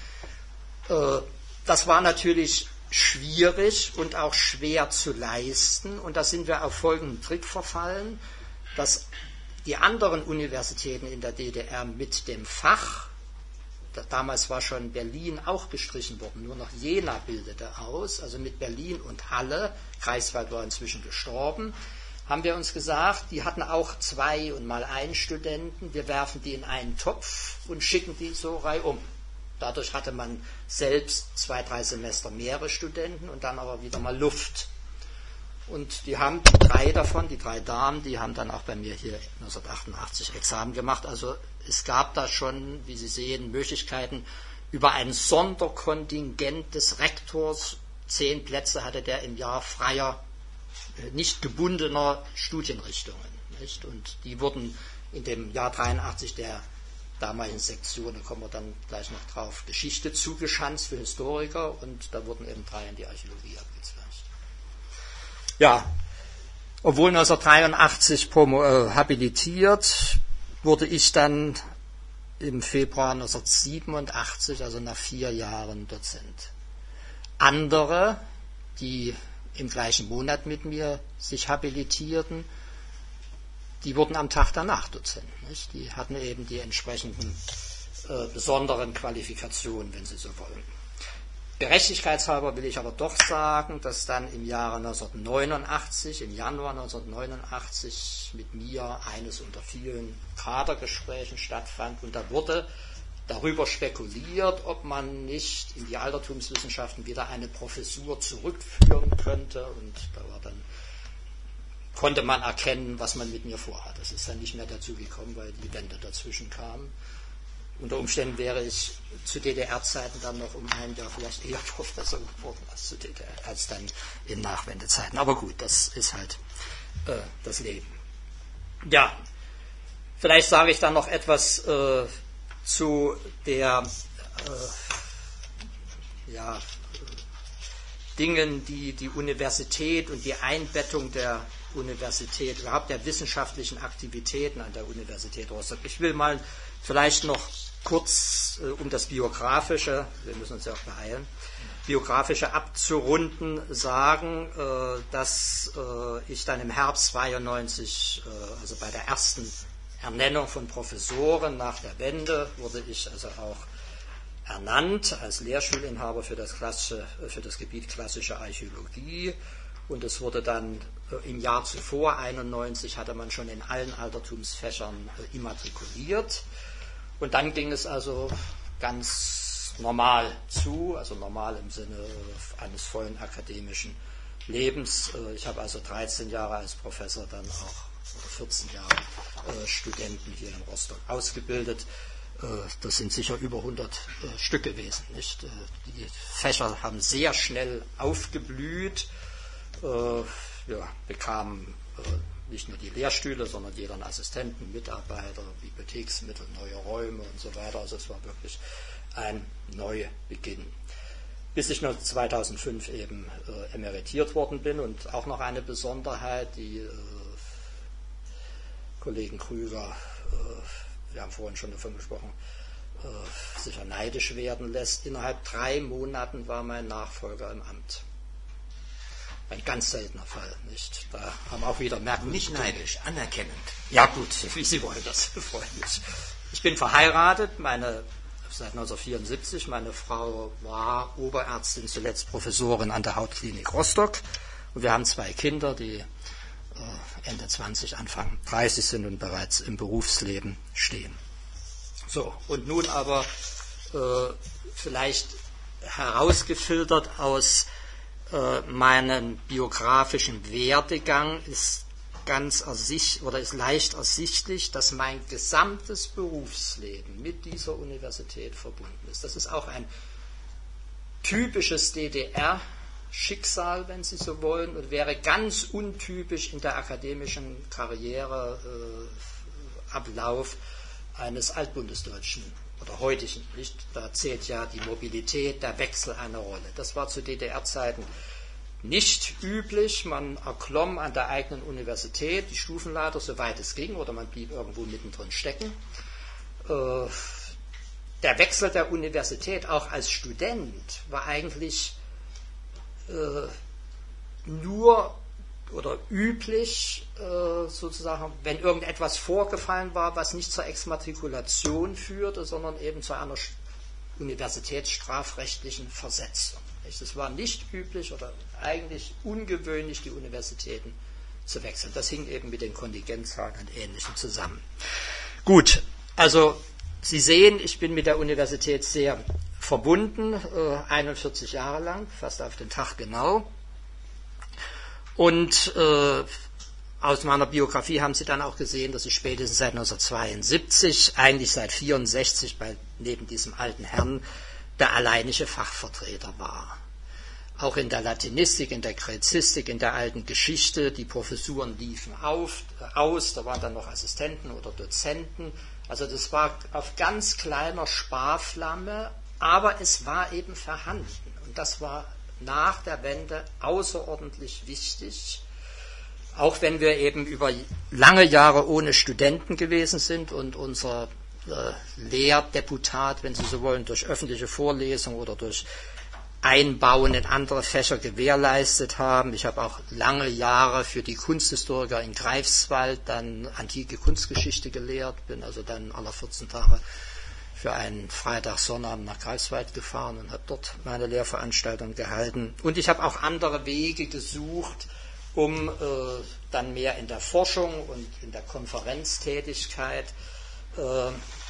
Das war natürlich schwierig und auch schwer zu leisten. Und da sind wir auf folgenden Trick verfallen, dass die anderen Universitäten in der D D R mit dem Fach, damals war schon Berlin auch gestrichen worden, nur noch Jena bildete aus, also mit Berlin und Halle, Greifswald war inzwischen gestorben, haben wir uns gesagt, die hatten auch zwei und mal einen Studenten, wir werfen die in einen Topf und schicken die so reihum. Dadurch hatte man selbst zwei, drei Semester mehrere Studenten und dann aber wieder mal Luft. Und die haben, die drei davon, die drei Damen, die haben dann auch bei mir hier neunzehnhundertachtundachtzig Examen gemacht. Also es gab da schon, wie Sie sehen, Möglichkeiten über ein Sonderkontingent des Rektors. Zehn Plätze hatte der im Jahr freier, nicht gebundener Studienrichtungen. Nicht? Und die wurden in dem Jahr dreiundachtzig der damaligen Sektion, da kommen wir dann gleich noch drauf, Geschichte zugeschanzt für Historiker und da wurden eben drei in die Archäologie abgezweigt. Ja, obwohl neunzehnhundertdreiundachtzig promo, äh, habilitiert, wurde ich dann im Februar neunzehnhundertsiebenundachtzig, also nach vier Jahren, Dozent. Andere, die im gleichen Monat mit mir sich habilitierten, die wurden am Tag danach Dozent. Nicht? Die hatten eben die entsprechenden äh, besonderen Qualifikationen, wenn Sie so wollen. Gerechtigkeitshalber will ich aber doch sagen, dass dann im Jahre neunzehnhundertneunundachtzig, im Januar neunzehnhundertneunundachtzig mit mir eines unter vielen Kadergesprächen stattfand und da wurde darüber spekuliert, ob man nicht in die Altertumswissenschaften wieder eine Professur zurückführen könnte und da war dann konnte man erkennen, was man mit mir vorhat. Das ist dann nicht mehr dazu gekommen, weil die Wende dazwischen kamen. Unter Umständen wäre ich zu D D R-Zeiten dann noch um ein Jahr vielleicht eher Professor geworden als zu D D R, als dann in Nachwendezeiten. Aber gut, das ist halt äh, das Leben. Ja, vielleicht sage ich dann noch etwas äh, zu der äh, ja, Dingen, die die Universität und die Einbettung der Universität, überhaupt der wissenschaftlichen Aktivitäten an der Universität Rostock. Ich will mal vielleicht noch kurz, äh, um das Biografische, wir müssen uns ja auch beeilen, Biografische abzurunden, sagen, äh, dass äh, ich dann im Herbst zweiundneunzig, äh, also bei der ersten Ernennung von Professoren nach der Wende, wurde ich also auch ernannt als Lehrstuhlinhaber für das, klassische, für das Gebiet klassische Archäologie. Und es wurde dann äh, im Jahr zuvor, einundneunzig, hatte man schon in allen Altertumsfächern äh, immatrikuliert. Und dann ging es also ganz normal zu, also normal im Sinne eines vollen akademischen Lebens. Ich habe also dreizehn Jahre als Professor dann auch, oder vierzehn Jahre äh, Studenten hier in Rostock ausgebildet. Äh, das sind sicher über hundert äh, Stück gewesen. Nicht? Äh, die Fächer haben sehr schnell aufgeblüht, äh, ja, bekamen äh, nicht nur die Lehrstühle, sondern jeder einen Assistenten, Mitarbeiter, Bibliotheksmittel, neue Räume und so weiter. Also es war wirklich ein Neubeginn. Bis ich noch zweitausendfünf eben äh, emeritiert worden bin und auch noch eine Besonderheit, die äh, Kollegen Krüger, äh, wir haben vorhin schon davon gesprochen, äh, sicher neidisch werden lässt. Innerhalb drei Monaten war mein Nachfolger im Amt. Ein ganz seltener Fall, nicht? Da haben auch wieder merken. Nicht neidisch, anerkennend. Ja gut, wie Sie wollen, das freut mich. Ich bin verheiratet, meine seit neunzehnhundertvierundsiebzig. Meine Frau war Oberärztin, zuletzt Professorin an der Hautklinik Rostock. Und wir haben zwei Kinder, die äh, Ende zwanzig, Anfang dreißig sind und bereits im Berufsleben stehen. So, und nun aber äh, vielleicht herausgefiltert aus äh, meinem biografischen Werdegang ist ganz ersicht, oder ist leicht ersichtlich, dass mein gesamtes Berufsleben mit dieser Universität verbunden ist. Das ist auch ein typisches D D R-Schicksal, wenn Sie so wollen, und wäre ganz untypisch in der akademischen Karriereablauf äh, eines Altbundesdeutschen oder heutigen. Nicht? Da zählt ja die Mobilität, der Wechsel eine Rolle. Das war zu D D R-Zeiten nicht üblich. Man erklomm an der eigenen Universität die Stufenleiter, soweit es ging, oder man blieb irgendwo mittendrin stecken. Äh, der Wechsel der Universität, auch als Student, war eigentlich äh, nur oder üblich, äh, sozusagen, wenn irgendetwas vorgefallen war, was nicht zur Exmatrikulation führte, sondern eben zu einer universitätsstrafrechtlichen Versetzung. Es war nicht üblich oder eigentlich ungewöhnlich, die Universitäten zu wechseln. Das hing eben mit den Kontingentzahlen und Ähnlichem zusammen. Gut, also Sie sehen, ich bin mit der Universität sehr verbunden, äh, einundvierzig Jahre lang, fast auf den Tag genau. Und äh, aus meiner Biografie haben Sie dann auch gesehen, dass ich spätestens seit neunzehnhundertzweiundsiebzig, eigentlich seit neunzehnhundertvierundsechzig, bei, neben diesem alten Herrn, der alleinige Fachvertreter war. Auch in der Latinistik, in der Gräzistik, in der alten Geschichte, die Professuren liefen auf, äh, aus, da waren dann noch Assistenten oder Dozenten. Also das war auf ganz kleiner Sparflamme, aber es war eben vorhanden. Und das war nach der Wende außerordentlich wichtig, auch wenn wir eben über lange Jahre ohne Studenten gewesen sind und unser äh, Lehrdeputat, wenn Sie so wollen, durch öffentliche Vorlesungen oder durch Einbauen in andere Fächer gewährleistet haben. Ich habe auch lange Jahre für die Kunsthistoriker in Greifswald dann antike Kunstgeschichte gelehrt, bin also dann alle vierzehn Tage für einen Freitag, Sonnabend nach Greifswald gefahren und habe dort meine Lehrveranstaltung gehalten. Und ich habe auch andere Wege gesucht, um äh, dann mehr in der Forschung und in der Konferenztätigkeit äh,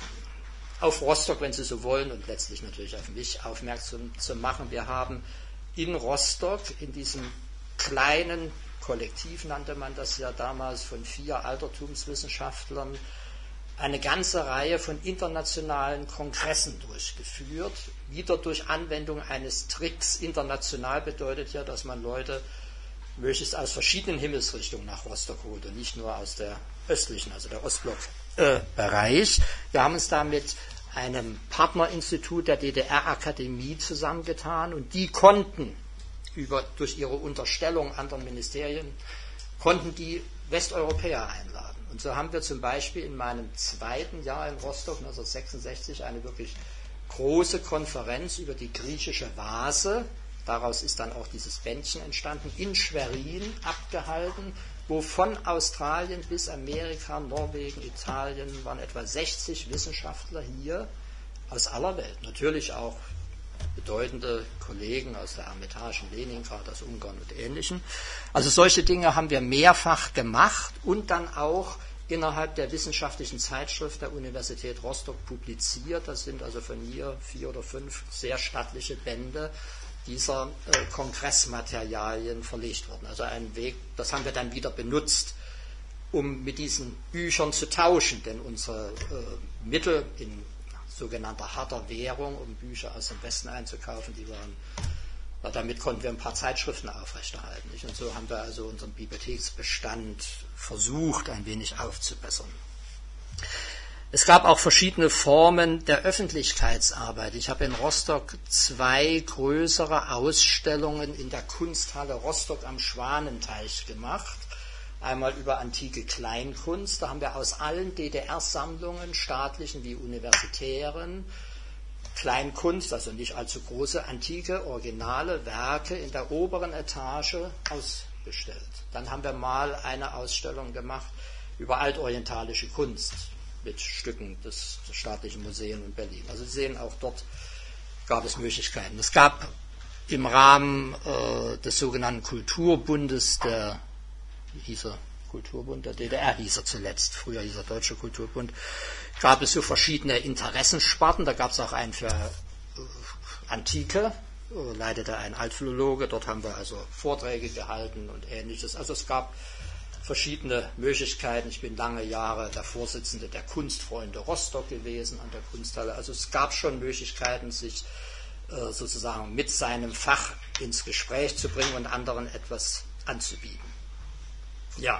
auf Rostock, wenn Sie so wollen, und letztlich natürlich auf mich aufmerksam zu machen. Wir haben in Rostock, in diesem kleinen Kollektiv, nannte man das ja damals, von vier Altertumswissenschaftlern, eine ganze Reihe von internationalen Kongressen durchgeführt, wieder durch Anwendung eines Tricks. International bedeutet ja, dass man Leute möglichst aus verschiedenen Himmelsrichtungen nach Rostock holt und nicht nur aus der östlichen, also der Ostblock-Bereich. Äh, Wir haben uns da mit einem Partnerinstitut der D D R-Akademie zusammengetan und die konnten über, durch ihre Unterstellung anderen Ministerien, konnten die Westeuropäer einladen. Und so haben wir zum Beispiel in meinem zweiten Jahr in Rostock neunzehnhundertsechsundsechzig eine wirklich große Konferenz über die griechische Vase, daraus ist dann auch dieses Bändchen entstanden, in Schwerin abgehalten, wo von Australien bis Amerika, Norwegen, Italien waren etwa sechzig Wissenschaftler hier aus aller Welt. Natürlich auch bedeutende Kollegen aus der Ermitage in Leningrad, aus Ungarn und Ähnlichem. Also solche Dinge haben wir mehrfach gemacht und dann auch innerhalb der wissenschaftlichen Zeitschrift der Universität Rostock publiziert. Das sind also von mir vier oder fünf sehr stattliche Bände dieser äh, Kongressmaterialien verlegt worden. Also ein Weg, das haben wir dann wieder benutzt, um mit diesen Büchern zu tauschen, denn unsere äh, Mittel in sogenannter harter Währung, um Bücher aus dem Westen einzukaufen, die waren, na, damit konnten wir ein paar Zeitschriften aufrechterhalten. Nicht? Und so haben wir also unseren Bibliotheksbestand versucht, ein wenig aufzubessern. Es gab auch verschiedene Formen der Öffentlichkeitsarbeit. Ich habe in Rostock zwei größere Ausstellungen in der Kunsthalle Rostock am Schwanenteich gemacht. Einmal über antike Kleinkunst. Da haben wir aus allen D D R-Sammlungen, staatlichen wie universitären, Kleinkunst, also nicht allzu große, antike, originale Werke in der oberen Etage ausgestellt. Dann haben wir mal eine Ausstellung gemacht über altorientalische Kunst mit Stücken des, des Staatlichen Museums in Berlin. Also Sie sehen, auch dort gab es Möglichkeiten. Es gab im Rahmen äh, des sogenannten Kulturbundes, der, wie hieß er, Kulturbund der D D R hieß er zuletzt, früher hieß er Deutscher Kulturbund, gab es so verschiedene Interessensparten. Da gab es auch einen für äh, Antike, äh, leitete ein Altphilologe, dort haben wir also Vorträge gehalten und Ähnliches. Also es gab verschiedene Möglichkeiten. Ich bin lange Jahre der Vorsitzende der Kunstfreunde Rostock gewesen an der Kunsthalle. Also es gab schon Möglichkeiten, sich äh, sozusagen mit seinem Fach ins Gespräch zu bringen und anderen etwas anzubieten. Ja,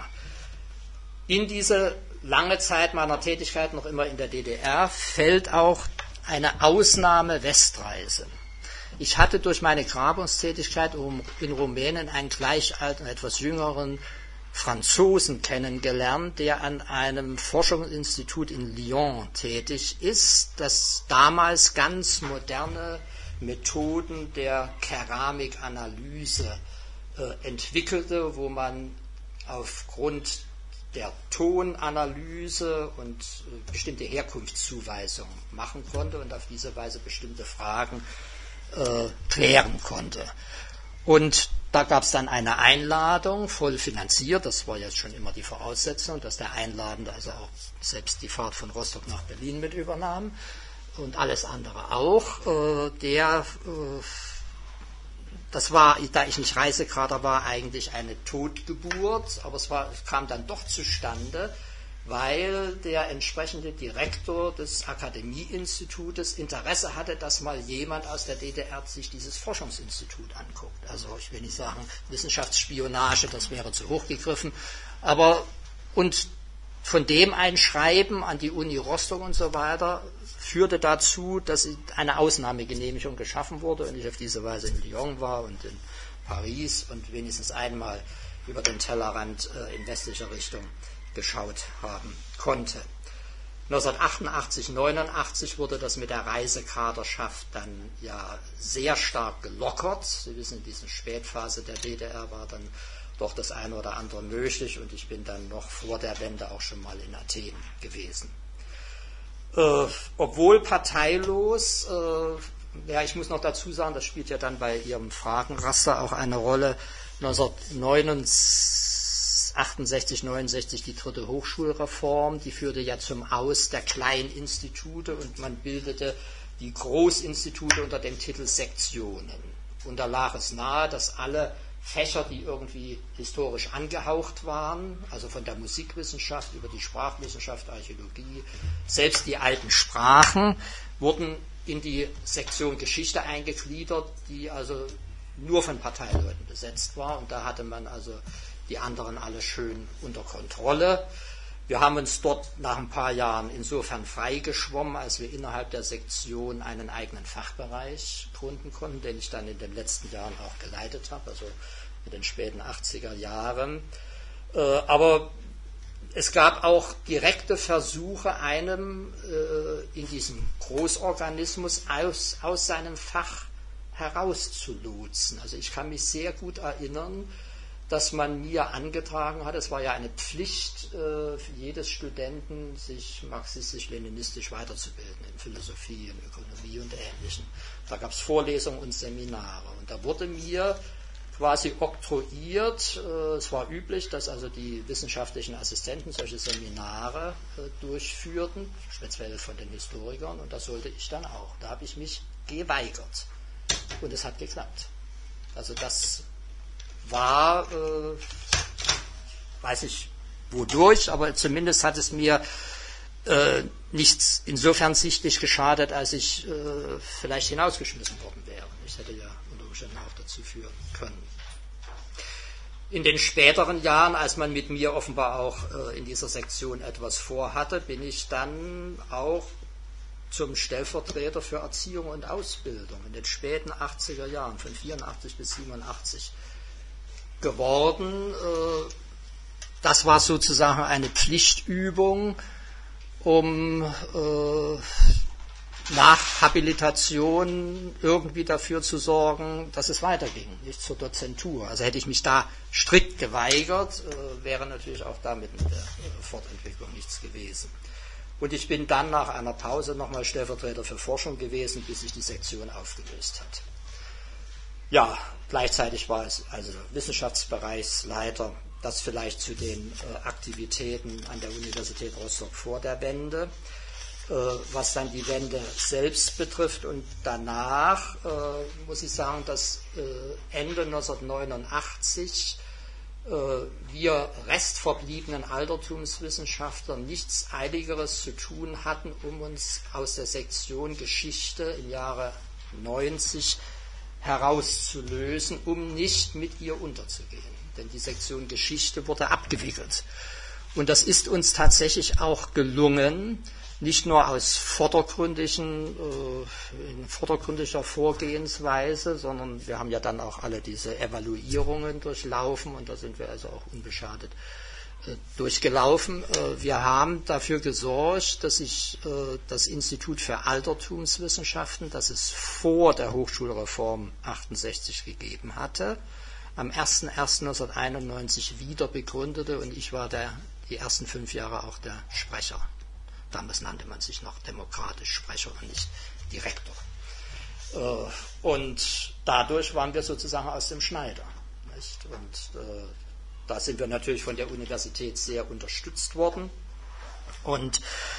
in diese lange Zeit meiner Tätigkeit noch immer in der D D R fällt auch eine Ausnahme-Westreise. Ich hatte durch meine Grabungstätigkeit in Rumänien einen gleichalten, etwas jüngeren Franzosen kennengelernt, der an einem Forschungsinstitut in Lyon tätig ist, das damals ganz moderne Methoden der Keramikanalyse äh, entwickelte, wo man aufgrund der Tonanalyse und äh, bestimmte Herkunftszuweisungen machen konnte und auf diese Weise bestimmte Fragen äh, klären konnte. Und da gab es dann eine Einladung, voll finanziert, das war jetzt schon immer die Voraussetzung, dass der Einladende also auch selbst die Fahrt von Rostock nach Berlin mit übernahm und alles andere auch. Äh, der, äh, das war, da ich nicht Reisekader war, eigentlich eine Totgeburt, aber es, war, es kam dann doch zustande, weil der entsprechende Direktor des Akademieinstitutes Interesse hatte, dass mal jemand aus der D D R sich dieses Forschungsinstitut anguckt. Also ich will nicht sagen Wissenschaftsspionage, das wäre zu hoch gegriffen, aber und von dem ein Schreiben an die Uni Rostock und so weiter führte dazu, dass eine Ausnahmegenehmigung geschaffen wurde und ich auf diese Weise in Lyon war und in Paris und wenigstens einmal über den Tellerrand äh, in westlicher Richtung geschaut haben konnte. neunzehnhundertachtundachtzig, neunundachtzig wurde das mit der Reisekaderschaft dann ja sehr stark gelockert. Sie wissen, in dieser Spätphase der D D R war dann doch das eine oder andere möglich und ich bin dann noch vor der Wende auch schon mal in Athen gewesen. Äh, obwohl parteilos, äh, ja, ich muss noch dazu sagen, das spielt ja dann bei Ihrem Fragenraster auch eine Rolle, neunzehnhundertachtundsechzig, neunundsechzig die dritte Hochschulreform, die führte ja zum Aus der Kleininstitute und man bildete die Großinstitute unter dem Titel Sektionen. Und da lag es nahe, dass alle Fächer, die irgendwie historisch angehaucht waren, also von der Musikwissenschaft über die Sprachwissenschaft, Archäologie, selbst die alten Sprachen, wurden in die Sektion Geschichte eingegliedert, die also nur von Parteileuten besetzt war. Und da hatte man also die anderen alle schön unter Kontrolle. Wir haben uns dort nach ein paar Jahren insofern freigeschwommen, als wir innerhalb der Sektion einen eigenen Fachbereich gründen konnten, den ich dann in den letzten Jahren auch geleitet habe, also in den späten achtziger Jahren. Aber es gab auch direkte Versuche, einem in diesem Großorganismus aus, aus seinem Fach herauszulotsen. Also ich kann mich sehr gut erinnern, dass man mir angetragen hat, es war ja eine Pflicht äh, für jedes Studenten, sich marxistisch-leninistisch weiterzubilden, in Philosophie, in Ökonomie und Ähnlichem. Da gab es Vorlesungen und Seminare. Und da wurde mir quasi oktroyiert. Es war üblich, dass also die wissenschaftlichen Assistenten solche Seminare durchführten, speziell von den Historikern, und das sollte ich dann auch. Da habe ich mich geweigert und es hat geklappt. Also das war, äh, weiß ich wodurch, aber zumindest hat es mir äh, nichts insofern sichtlich geschadet, als ich äh, vielleicht hinausgeschmissen worden wäre. Ich hätte ja unter Umständen auch dazu führen können. In den späteren Jahren, als man mit mir offenbar auch äh, in dieser Sektion etwas vorhatte, bin ich dann auch zum Stellvertreter für Erziehung und Ausbildung in den späten achtziger Jahren, von vierundachtzig bis siebenundachtzig, geworden. Äh, das war sozusagen eine Pflichtübung, um äh, nach Habilitation irgendwie dafür zu sorgen, dass es weiterging, nicht zur Dozentur. Also hätte ich mich da strikt geweigert, äh, wäre natürlich auch damit mit der äh, Fortentwicklung nichts gewesen. Und ich bin dann nach einer Pause nochmal Stellvertreter für Forschung gewesen, bis sich die Sektion aufgelöst hat. Ja, gleichzeitig war es also Wissenschaftsbereichsleiter, das vielleicht zu den äh, Aktivitäten an der Universität Rostock vor der Wende. Was dann die Wende selbst betrifft und danach äh, muss ich sagen, dass äh, Ende neunzehnhundertneunundachtzig äh, wir restverbliebenen Altertumswissenschaftler nichts Eiligeres zu tun hatten, um uns aus der Sektion Geschichte im Jahre neunzig herauszulösen, um nicht mit ihr unterzugehen. Denn die Sektion Geschichte wurde abgewickelt. Und das ist uns tatsächlich auch gelungen, nicht nur aus vordergründigen, äh, in vordergründiger Vorgehensweise, sondern wir haben ja dann auch alle diese Evaluierungen durchlaufen und da sind wir also auch unbeschadet äh, durchgelaufen. Äh, wir haben dafür gesorgt, dass sich äh, das Institut für Altertumswissenschaften, das es vor der Hochschulreform achtundsechzig gegeben hatte, am erster erster neunzehnhunderteinundneunzig wieder begründete und ich war der, die ersten fünf Jahre auch der Sprecher. Damals nannte man sich noch demokratisch Sprecher und nicht Direktor. Und dadurch waren wir sozusagen aus dem Schneider. Und da sind wir natürlich von der Universität sehr unterstützt worden. Und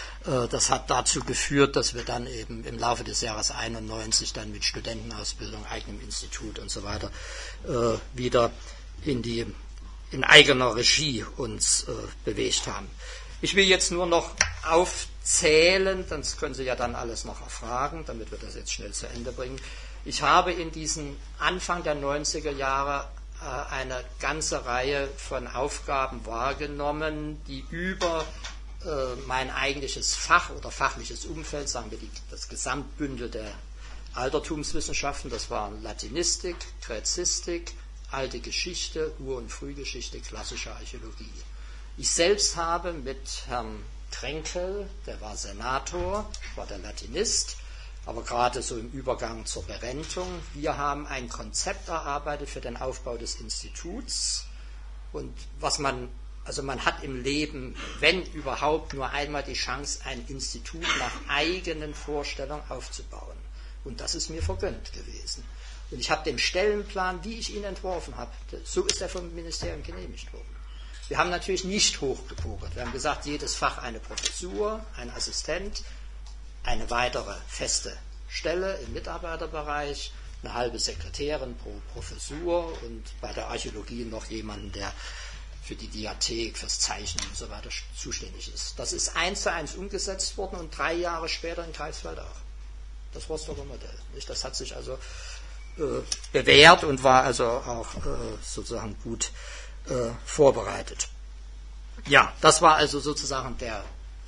das hat dazu geführt, dass wir dann eben im Laufe des Jahres einundneunzig dann mit Studentenausbildung, eigenem Institut und so weiter wieder in die in eigener Regie uns bewegt haben. Ich will jetzt nur noch aufzählen, das können Sie ja dann alles noch erfragen, damit wir das jetzt schnell zu Ende bringen. Ich habe in diesen Anfang der neunziger Jahre äh, eine ganze Reihe von Aufgaben wahrgenommen, die über äh, mein eigentliches Fach oder fachliches Umfeld, sagen wir die, das Gesamtbündel der Altertumswissenschaften, das waren Latinistik, Gräzistik, alte Geschichte, Ur- und Frühgeschichte, klassische Archäologie. Ich selbst habe mit Herrn Tränkel, der war Senator, war der Latinist, aber gerade so im Übergang zur Berentung, wir haben ein Konzept erarbeitet für den Aufbau des Instituts und was man, also man hat im Leben, wenn überhaupt, nur einmal die Chance, ein Institut nach eigenen Vorstellungen aufzubauen und das ist mir vergönnt gewesen. Und ich habe den Stellenplan, wie ich ihn entworfen habe, so ist er vom Ministerium genehmigt worden. Wir haben natürlich nicht hochgepokert. Wir haben gesagt, jedes Fach eine Professur, ein Assistent, eine weitere feste Stelle im Mitarbeiterbereich, eine halbe Sekretärin pro Professur und bei der Archäologie noch jemanden, der für die Diathek, fürs Zeichnen und so weiter zuständig ist. Das ist eins zu eins umgesetzt worden und drei Jahre später in Greifswald auch. Das Rostocker Modell. Das hat sich also äh, bewährt und war also auch äh, sozusagen gut Äh, vorbereitet. Ja, das war also sozusagen der,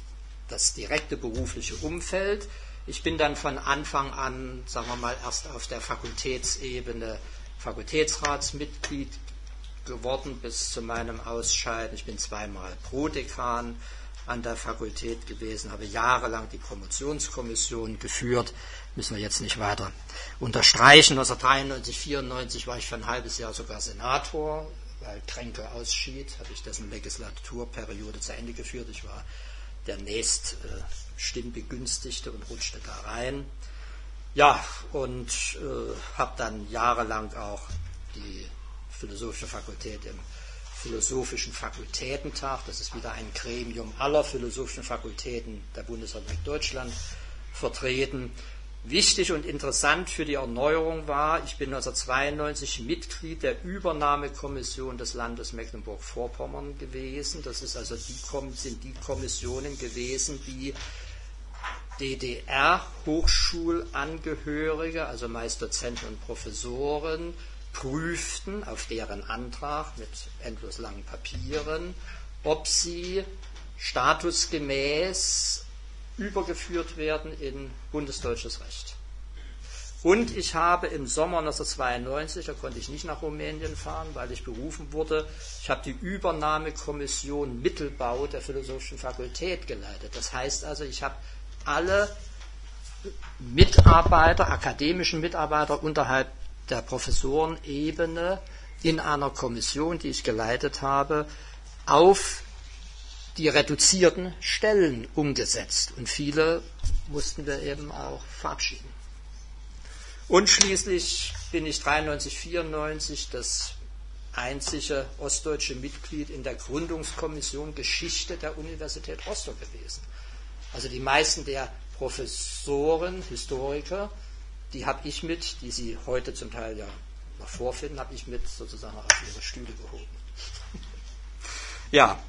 das direkte berufliche Umfeld. Ich bin dann von Anfang an, sagen wir mal, erst auf der Fakultätsebene Fakultätsratsmitglied geworden bis zu meinem Ausscheiden. Ich bin zweimal Prodekan an der Fakultät gewesen, habe jahrelang die Promotionskommission geführt, müssen wir jetzt nicht weiter unterstreichen. neunzehnhundertdreiundneunzig, vierundneunzig war ich für ein halbes Jahr sogar Senator, weil Tränkel ausschied, habe ich dessen Legislaturperiode zu Ende geführt. Ich war der nächst äh, Stimmbegünstigte und rutschte da rein. Ja, und äh, habe dann jahrelang auch die Philosophischen Fakultät im Philosophischen Fakultätentag. Das ist wieder ein Gremium aller philosophischen Fakultäten der Bundesrepublik Deutschland vertreten. Wichtig und interessant für die Erneuerung war, ich bin neunzehnhundertzweiundneunzig Mitglied der Übernahmekommission des Landes Mecklenburg-Vorpommern gewesen. Das ist also die, sind die Kommissionen gewesen, die D D R-Hochschulangehörige, also meist Dozenten und Professoren, prüften auf deren Antrag mit endlos langen Papieren, ob sie statusgemäß übergeführt werden in bundesdeutsches Recht. Und ich habe im Sommer neunzehnhundertzweiundneunzig, da konnte ich nicht nach Rumänien fahren, weil ich berufen wurde, ich habe die Übernahmekommission Mittelbau der Philosophischen Fakultät geleitet. Das heißt also, ich habe alle Mitarbeiter, akademischen Mitarbeiter unterhalb der Professorenebene in einer Kommission, die ich geleitet habe, auf die reduzierten Stellen umgesetzt. Und viele mussten wir eben auch verabschieden. Und schließlich bin ich dreiundneunzig, vierundneunzig das einzige ostdeutsche Mitglied in der Gründungskommission Geschichte der Universität Rostock gewesen. Also die meisten der Professoren, Historiker, die habe ich mit, die Sie heute zum Teil ja noch vorfinden, habe ich mit sozusagen auf ihre Stühle gehoben. Ja.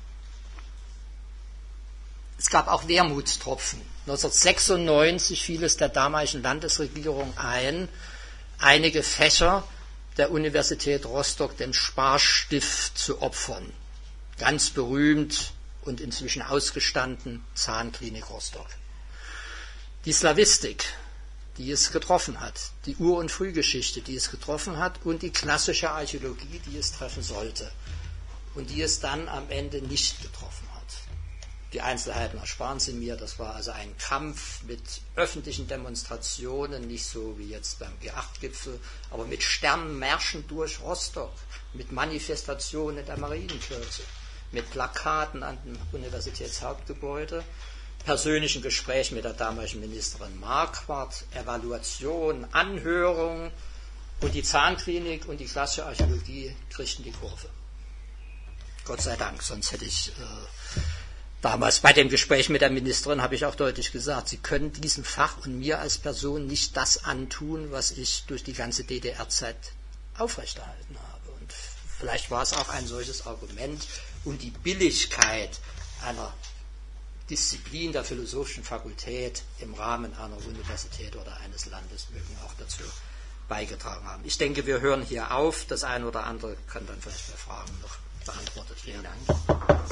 Es gab auch Wermutstropfen. neunzehnhundertsechsundneunzig fiel es der damaligen Landesregierung ein, einige Fächer der Universität Rostock dem Sparstift zu opfern. Ganz berühmt und inzwischen ausgestanden Zahnklinik Rostock. Die Slawistik, die es getroffen hat, die Ur- und Frühgeschichte, die es getroffen hat, und die klassische Archäologie, die es treffen sollte und die es dann am Ende nicht getroffen hat. Die Einzelheiten ersparen Sie mir, das war also ein Kampf mit öffentlichen Demonstrationen, nicht so wie jetzt beim G acht Gipfel, aber mit Sternmärschen durch Rostock, mit Manifestationen in der Marienkirche, mit Plakaten an dem Universitätshauptgebäude, persönlichen Gesprächen mit der damaligen Ministerin Marquardt, Evaluation, Anhörung, und die Zahnklinik und die klassische Archäologie kriegten die Kurve. Gott sei Dank, sonst hätte ich äh, damals bei dem Gespräch mit der Ministerin habe ich auch deutlich gesagt, Sie können diesem Fach und mir als Person nicht das antun, was ich durch die ganze D D R-Zeit aufrechterhalten habe. Und vielleicht war es auch ein solches Argument, und die Billigkeit einer Disziplin der Philosophischen Fakultät im Rahmen einer Universität oder eines Landes mögen auch dazu beigetragen haben. Ich denke, wir hören hier auf. Das eine oder andere kann dann vielleicht bei Fragen noch beantwortet werden. Vielen Dank.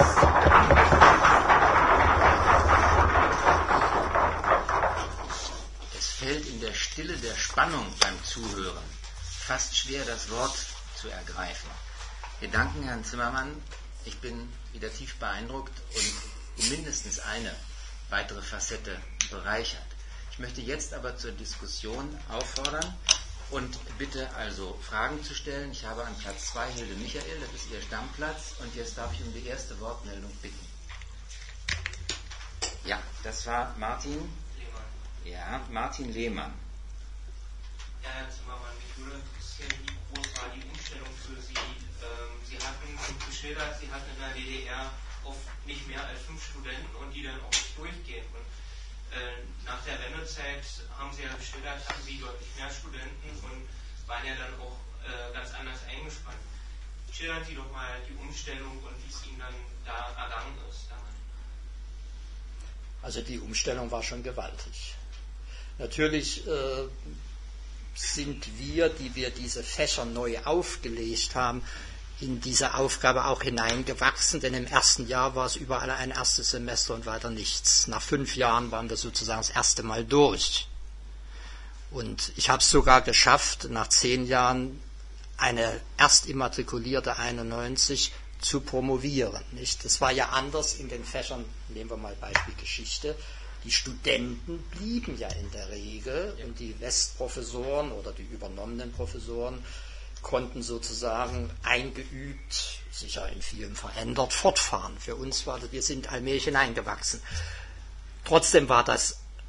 Es fällt in der Stille der Spannung beim Zuhören fast schwer, das Wort zu ergreifen. Wir danken Herrn Zimmermann. Ich bin wieder tief beeindruckt und um mindestens eine weitere Facette bereichert. Ich möchte jetzt aber zur Diskussion auffordern und bitte also Fragen zu stellen. Ich habe an Platz zwei Hilde Michael, das ist Ihr Stammplatz, und jetzt darf ich um die erste Wortmeldung bitten. Ja, das war Martin Lehmann. Ja, Martin Lehmann. Ja, Herr Zimmermann, mich würde interessieren, wie groß war die Umstellung für Sie? Ähm, Sie hatten geschildert, Sie hatten in der D D R oft nicht mehr als fünf Studenten und die dann auch nicht durchgehen. Und äh, nach der Wendezeit haben Sie ja geschildert, hatten Sie deutlich mehr Studenten und waren ja dann auch äh, ganz anders eingespannt. Schildern Sie doch mal die Umstellung und wie es Ihnen dann da ergangen ist damit. Also die Umstellung war schon gewaltig. Natürlich äh, sind wir, die wir diese Fächer neu aufgelegt haben, in diese Aufgabe auch hineingewachsen, denn im ersten Jahr war es überall ein erstes Semester und weiter nichts. Nach fünf Jahren waren wir sozusagen das erste Mal durch. Und ich habe es sogar geschafft, nach zehn Jahren eine Erstimmatrikulierte einundneunzig zu promovieren. Nicht? Das war ja anders in den Fächern, nehmen wir mal Beispiel Geschichte. Die Studenten blieben ja in der Regel und die Westprofessoren oder die übernommenen Professoren konnten sozusagen eingeübt, sicher in vielen verändert, fortfahren. Für uns war das, wir sind allmählich hineingewachsen. Trotzdem war das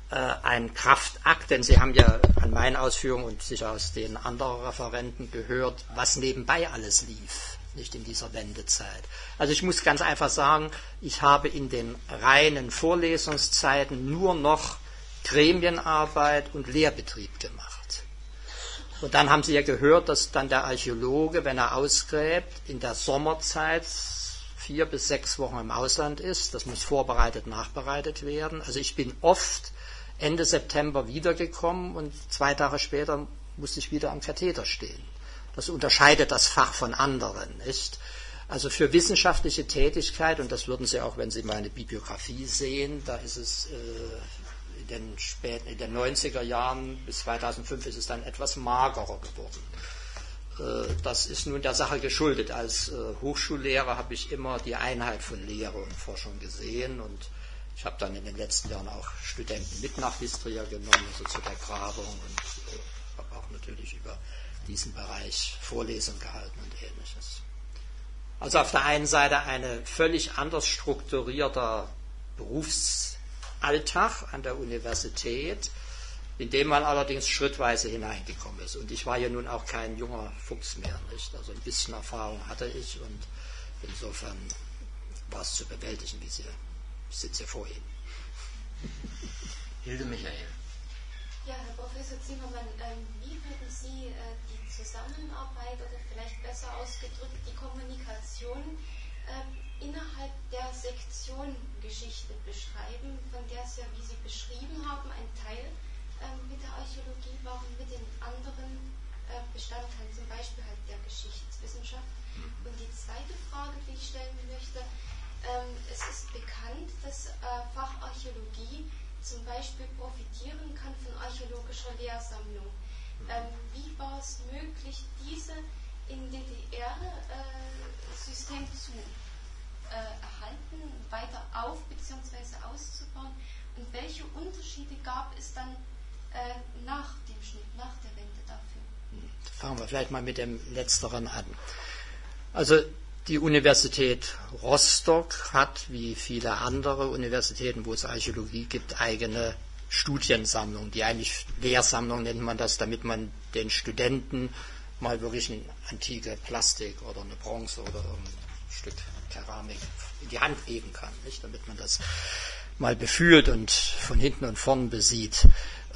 äh, ein Kraftakt, denn Sie haben ja an meinen Ausführungen und sicher aus den anderen Referenten gehört, was nebenbei alles lief, nicht in dieser Wendezeit. Also ich muss ganz einfach sagen, ich habe in den reinen Vorlesungszeiten nur noch Gremienarbeit und Lehrbetrieb gemacht. Und dann haben Sie ja gehört, dass dann der Archäologe, wenn er ausgräbt, in der Sommerzeit vier bis sechs Wochen im Ausland ist. Das muss vorbereitet, nachbereitet werden. Also ich bin oft Ende September wiedergekommen und zwei Tage später musste ich wieder am Katheter stehen. Das unterscheidet das Fach von anderen, nicht? Also für wissenschaftliche Tätigkeit, und das würden Sie auch, wenn Sie meine Bibliografie sehen, da ist es äh, in den späten, in den neunziger Jahren bis zweitausendfünf ist es dann etwas magerer geworden. Äh, das ist nun der Sache geschuldet. Als äh, Hochschullehrer habe ich immer die Einheit von Lehre und Forschung gesehen, und ich habe dann in den letzten Jahren auch Studenten mit nach Istria genommen, also zu der Grabung, und äh, habe auch natürlich über diesen Bereich Vorlesungen gehalten und Ähnliches. Also auf der einen Seite ein völlig anders strukturierter Berufsalltag an der Universität, in dem man allerdings schrittweise hineingekommen ist. Und ich war ja nun auch kein junger Fuchs mehr, nicht? Also ein bisschen Erfahrung hatte ich, und insofern war es zu bewältigen, wie Sie ich sitze vor Ihnen. Hilde Michael. Ja, Herr Professor Zimmermann, ähm, wie würden Sie äh, die Zusammenarbeit oder vielleicht besser ausgedrückt die Kommunikation ähm, innerhalb der Sektion Geschichte beschreiben, von der es ja, wie Sie beschrieben haben, ein Teil ähm, mit der Archäologie war und mit den anderen äh, Bestandteilen, zum Beispiel halt der Geschichtswissenschaft. Und die zweite Frage, die ich stellen möchte, ähm, es ist bekannt, dass äh, Facharchäologie zum Beispiel profitieren kann von archäologischer Lehrsammlung. Ähm, wie war es möglich, diese in D D R-System äh, zu äh, erhalten, weiter auf- bzw. auszubauen? Und welche Unterschiede gab es dann äh, nach dem Schnitt, nach der Wende dafür? Fangen wir vielleicht mal mit dem Letzteren an. Also die Universität Rostock hat, wie viele andere Universitäten, wo es Archäologie gibt, eigene Studiensammlungen, die eigentlich Lehrsammlung nennt man das, damit man den Studenten mal wirklich eine antike Plastik oder eine Bronze oder ein Stück Keramik in die Hand geben kann, nicht? Damit man das mal befühlt und von hinten und vorn besieht.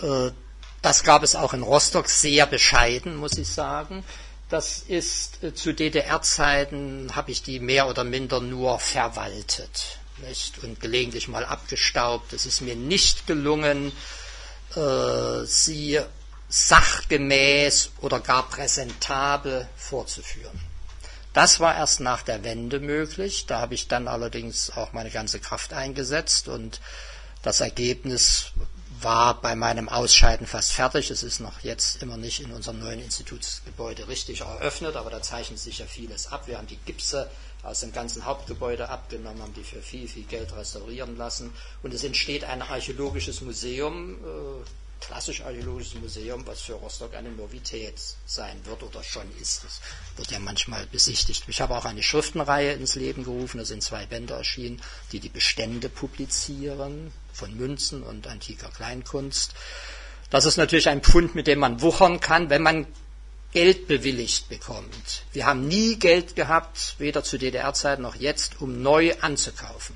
Das gab es auch in Rostock, sehr bescheiden, muss ich sagen. Das ist äh, zu D D R-Zeiten, habe ich die mehr oder minder nur verwaltet, nicht? Und gelegentlich mal abgestaubt. Es ist mir nicht gelungen, äh, sie sachgemäß oder gar präsentabel vorzuführen. Das war erst nach der Wende möglich. Da habe ich dann allerdings auch meine ganze Kraft eingesetzt, und das Ergebnis war bei meinem Ausscheiden fast fertig. Es ist noch jetzt immer nicht in unserem neuen Institutsgebäude richtig eröffnet, aber da zeichnet sich ja vieles ab. Wir haben die Gipse aus dem ganzen Hauptgebäude abgenommen, haben die für viel, viel Geld restaurieren lassen, und es entsteht ein archäologisches Museum, äh, klassisch archäologisches Museum, was für Rostock eine Novität sein wird oder schon ist. Das wird ja manchmal besichtigt. Ich habe auch eine Schriftenreihe ins Leben gerufen, da sind zwei Bände erschienen, die die Bestände publizieren von Münzen und antiker Kleinkunst. Das ist natürlich ein Pfund, mit dem man wuchern kann, wenn man Geld bewilligt bekommt. Wir haben nie Geld gehabt, weder zu D D R-Zeiten noch jetzt, um neu anzukaufen.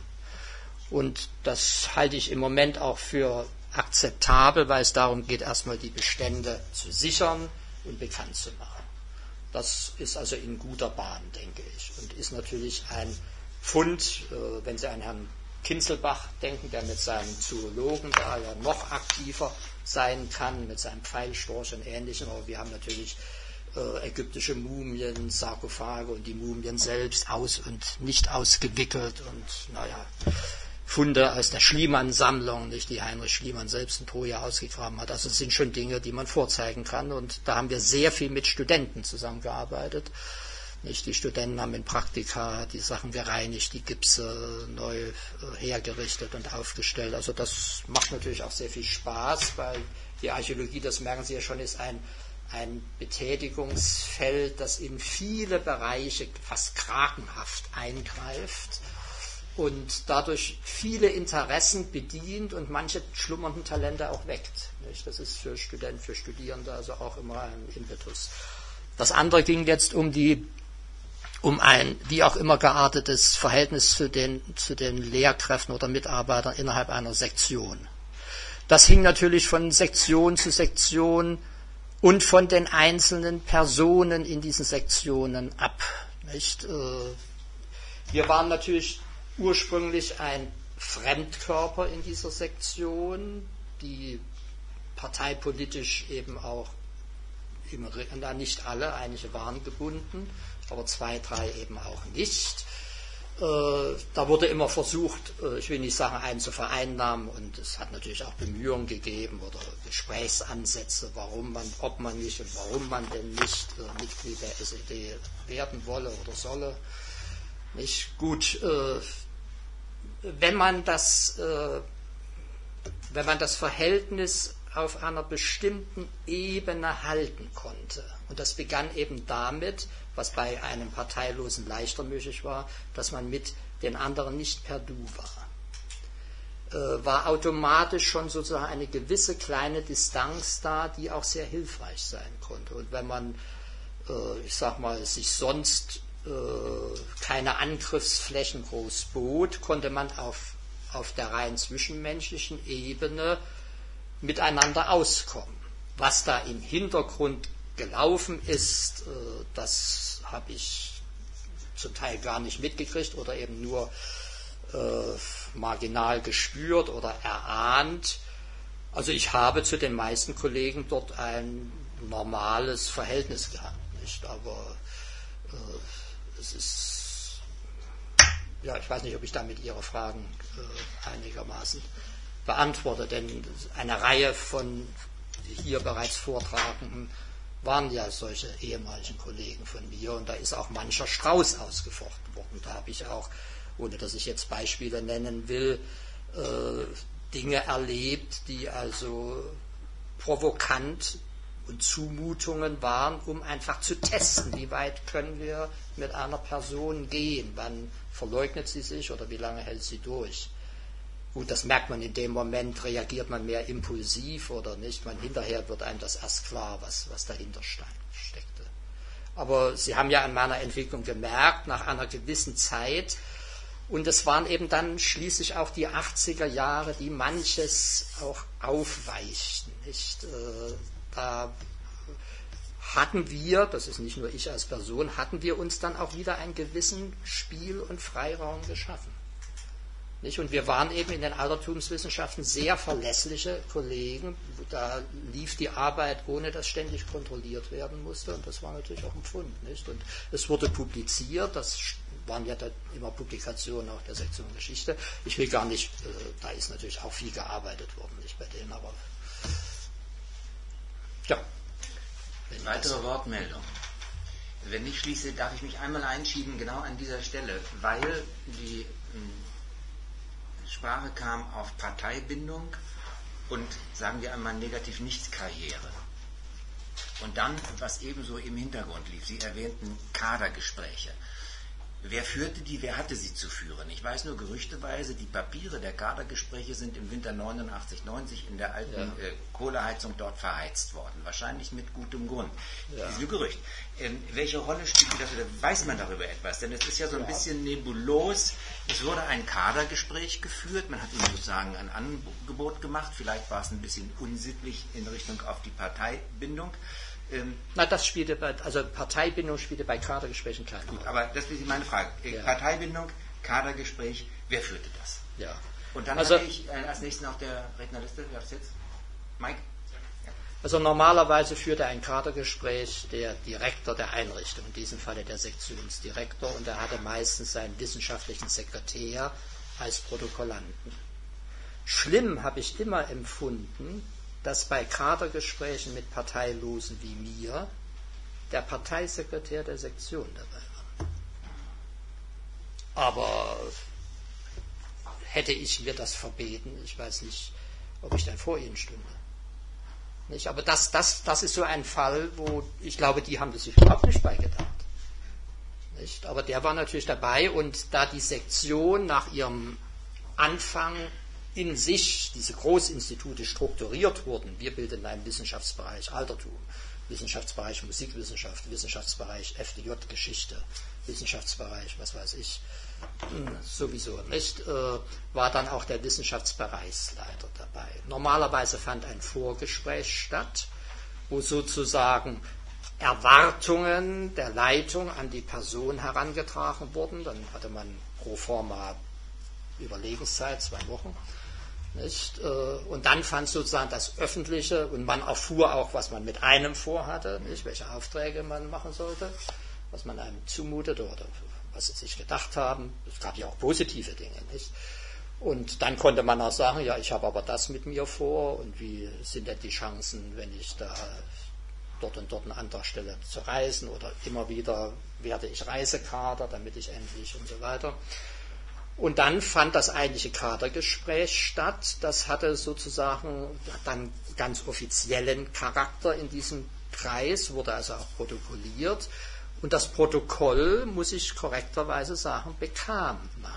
Und das halte ich im Moment auch für akzeptabel, weil es darum geht, erstmal die Bestände zu sichern und bekannt zu machen. Das ist also in guter Bahn, denke ich, und ist natürlich ein Pfund, äh, wenn Sie an Herrn Kinzelbach denken, der mit seinem Zoologen da ja noch aktiver sein kann, mit seinem Pfeilstorch und Ähnlichem, aber wir haben natürlich äh, ägyptische Mumien, Sarkophage und die Mumien selbst aus- und nicht ausgewickelt und, naja, Funde aus der Schliemann-Sammlung, nicht, die Heinrich Schliemann selbst in Troja ausgegraben hat. Also es sind schon Dinge, die man vorzeigen kann, und da haben wir sehr viel mit Studenten zusammengearbeitet. Nicht, die Studenten haben in Praktika die Sachen gereinigt, die Gipse neu äh, hergerichtet und aufgestellt. Also das macht natürlich auch sehr viel Spaß, weil die Archäologie, das merken Sie ja schon, ist ein, ein Betätigungsfeld, das in viele Bereiche fast krakenhaft eingreift. und dadurch viele Interessen bedient und manche schlummernden Talente auch weckt. Nicht? Das ist für Studenten, für Studierende also auch immer ein Impetus. Das andere ging jetzt um die um ein wie auch immer geartetes Verhältnis zu den, zu den Lehrkräften oder Mitarbeitern innerhalb einer Sektion. Das hing natürlich von Sektion zu Sektion und von den einzelnen Personen in diesen Sektionen ab. Nicht? Wir waren natürlich ursprünglich ein Fremdkörper in dieser Sektion, die parteipolitisch eben auch, im, na, nicht alle, einige waren gebunden, aber zwei, drei eben auch nicht. Äh, da wurde immer versucht, äh, ich will nicht sagen, einen zu vereinnahmen, und es hat natürlich auch Bemühungen gegeben oder Gesprächsansätze, warum man, ob man nicht und warum man denn nicht äh, Mitglied der S E D werden wolle oder solle. Nicht gut. Äh, wenn man das, äh, wenn man das Verhältnis auf einer bestimmten Ebene halten konnte, und das begann eben damit, was bei einem Parteilosen leichter möglich war, dass man mit den anderen nicht per Du war, äh, war automatisch schon sozusagen eine gewisse kleine Distanz da, die auch sehr hilfreich sein konnte. Und wenn man, äh, ich sag mal, sich sonst äh, keine Angriffsflächen groß bot, konnte man auf, auf der rein zwischenmenschlichen Ebene miteinander auskommen. Was da im Hintergrund gelaufen ist, das habe ich zum Teil gar nicht mitgekriegt oder eben nur äh, marginal gespürt oder erahnt. Also ich habe zu den meisten Kollegen dort ein normales Verhältnis gehabt, nicht? Aber äh, es ist, ja, ich weiß nicht, ob ich damit Ihre Fragen äh, einigermaßen beantworte, denn eine Reihe von hier bereits Vortragenden waren ja solche ehemaligen Kollegen von mir, und da ist auch mancher Strauß ausgefochten worden. Da habe ich auch, ohne dass ich jetzt Beispiele nennen will, äh, Dinge erlebt, die also provokant und Zumutungen waren, um einfach zu testen, wie weit können wir mit einer Person gehen, wann verleugnet sie sich oder wie lange hält sie durch. Gut, das merkt man in dem Moment, reagiert man mehr impulsiv oder nicht. Man, hinterher wird einem das erst klar, was, was dahinter steckte. Aber Sie haben ja an meiner Entwicklung gemerkt, nach einer gewissen Zeit, und es waren eben dann schließlich auch die achtziger Jahre, die manches auch aufweichten. Nicht? Da hatten wir, das ist nicht nur ich als Person, hatten wir uns dann auch wieder einen gewissen Spiel- und Freiraum geschaffen. Nicht? Und wir waren eben in den Altertumswissenschaften sehr verlässliche Kollegen. Da lief die Arbeit, ohne dass ständig kontrolliert werden musste. Und das war natürlich auch ein Pfund. Nicht? Und es wurde publiziert. Das waren ja immer Publikationen auch der Sektion Geschichte. Ich will gar nicht, äh, da ist natürlich auch viel gearbeitet worden, nicht bei denen, aber ja. Weitere Wortmeldung. Wenn ich schließe, darf ich mich einmal einschieben, genau an dieser Stelle, weil die Sprache kam auf Parteibindung und, sagen wir einmal negativ, Nichtkarriere. Und dann, was ebenso im Hintergrund lief, Sie erwähnten Kadergespräche. Wer führte die, wer hatte sie zu führen? Ich weiß nur gerüchteweise, die Papiere der Kadergespräche sind im Winter neunundachtzig neunzig in der alten ja. äh, Kohleheizung dort verheizt worden. Wahrscheinlich mit gutem Grund. Ja. Das ist nur Gerücht. Ähm, welche Rolle spielt das? Oder weiß man darüber etwas? Denn es ist ja so ein ja. bisschen nebulos. Es wurde ein Kadergespräch geführt. Man hat ihnen sozusagen ein Angebot gemacht. Vielleicht war es ein bisschen unsittlich in Richtung auf die Parteibindung. Ähm, Na, das spielte bei, also Parteibindung spielte bei Kadergesprächen keine Rolle. Gut, aber das ist meine Frage. Ja. Parteibindung, Kadergespräch, wer führte das? Ja. Und dann also, habe ich äh, als nächsten auf der Rednerliste, wer ist jetzt? Mike? Ja. Also normalerweise führte ein Kadergespräch der Direktor der Einrichtung, in diesem Falle der Sektionsdirektor, und er hatte meistens seinen wissenschaftlichen Sekretär als Protokollanten. Schlimm habe ich immer empfunden, dass bei Kadergesprächen mit Parteilosen wie mir der Parteisekretär der Sektion dabei war. Aber hätte ich mir das verbeten, ich weiß nicht, ob ich dann vor Ihnen stünde. Nicht? Aber das, das, das ist so ein Fall, wo ich glaube, die haben das sich überhaupt nicht beigedacht. Nicht? Aber der war natürlich dabei, und da die Sektion nach ihrem Anfang in sich, diese Großinstitute strukturiert wurden, wir bilden einen Wissenschaftsbereich Altertum, Wissenschaftsbereich Musikwissenschaft, Wissenschaftsbereich F D J-Geschichte, Wissenschaftsbereich, was weiß ich, sowieso nicht, äh, war dann auch der Wissenschaftsbereichsleiter dabei. Normalerweise fand ein Vorgespräch statt, wo sozusagen Erwartungen der Leitung an die Person herangetragen wurden. Dann hatte man pro forma Überlegenszeit, zwei Wochen. Nicht? Und dann fand sozusagen das Öffentliche, und man erfuhr auch, was man mit einem vorhatte, nicht? Welche Aufträge man machen sollte, was man einem zumutete oder was sie sich gedacht haben. Es gab ja auch positive Dinge. Nicht? Und dann konnte man auch sagen, ja, ich habe aber das mit mir vor, und wie sind denn die Chancen, wenn ich da dort und dort an anderer Stelle zu reisen, oder immer wieder werde ich Reisekader, damit ich endlich und so weiter. Und dann fand das eigentliche Kadergespräch statt. Das hatte sozusagen dann ganz offiziellen Charakter in diesem Kreis, wurde also auch protokolliert. Und das Protokoll, muss ich korrekterweise sagen, bekam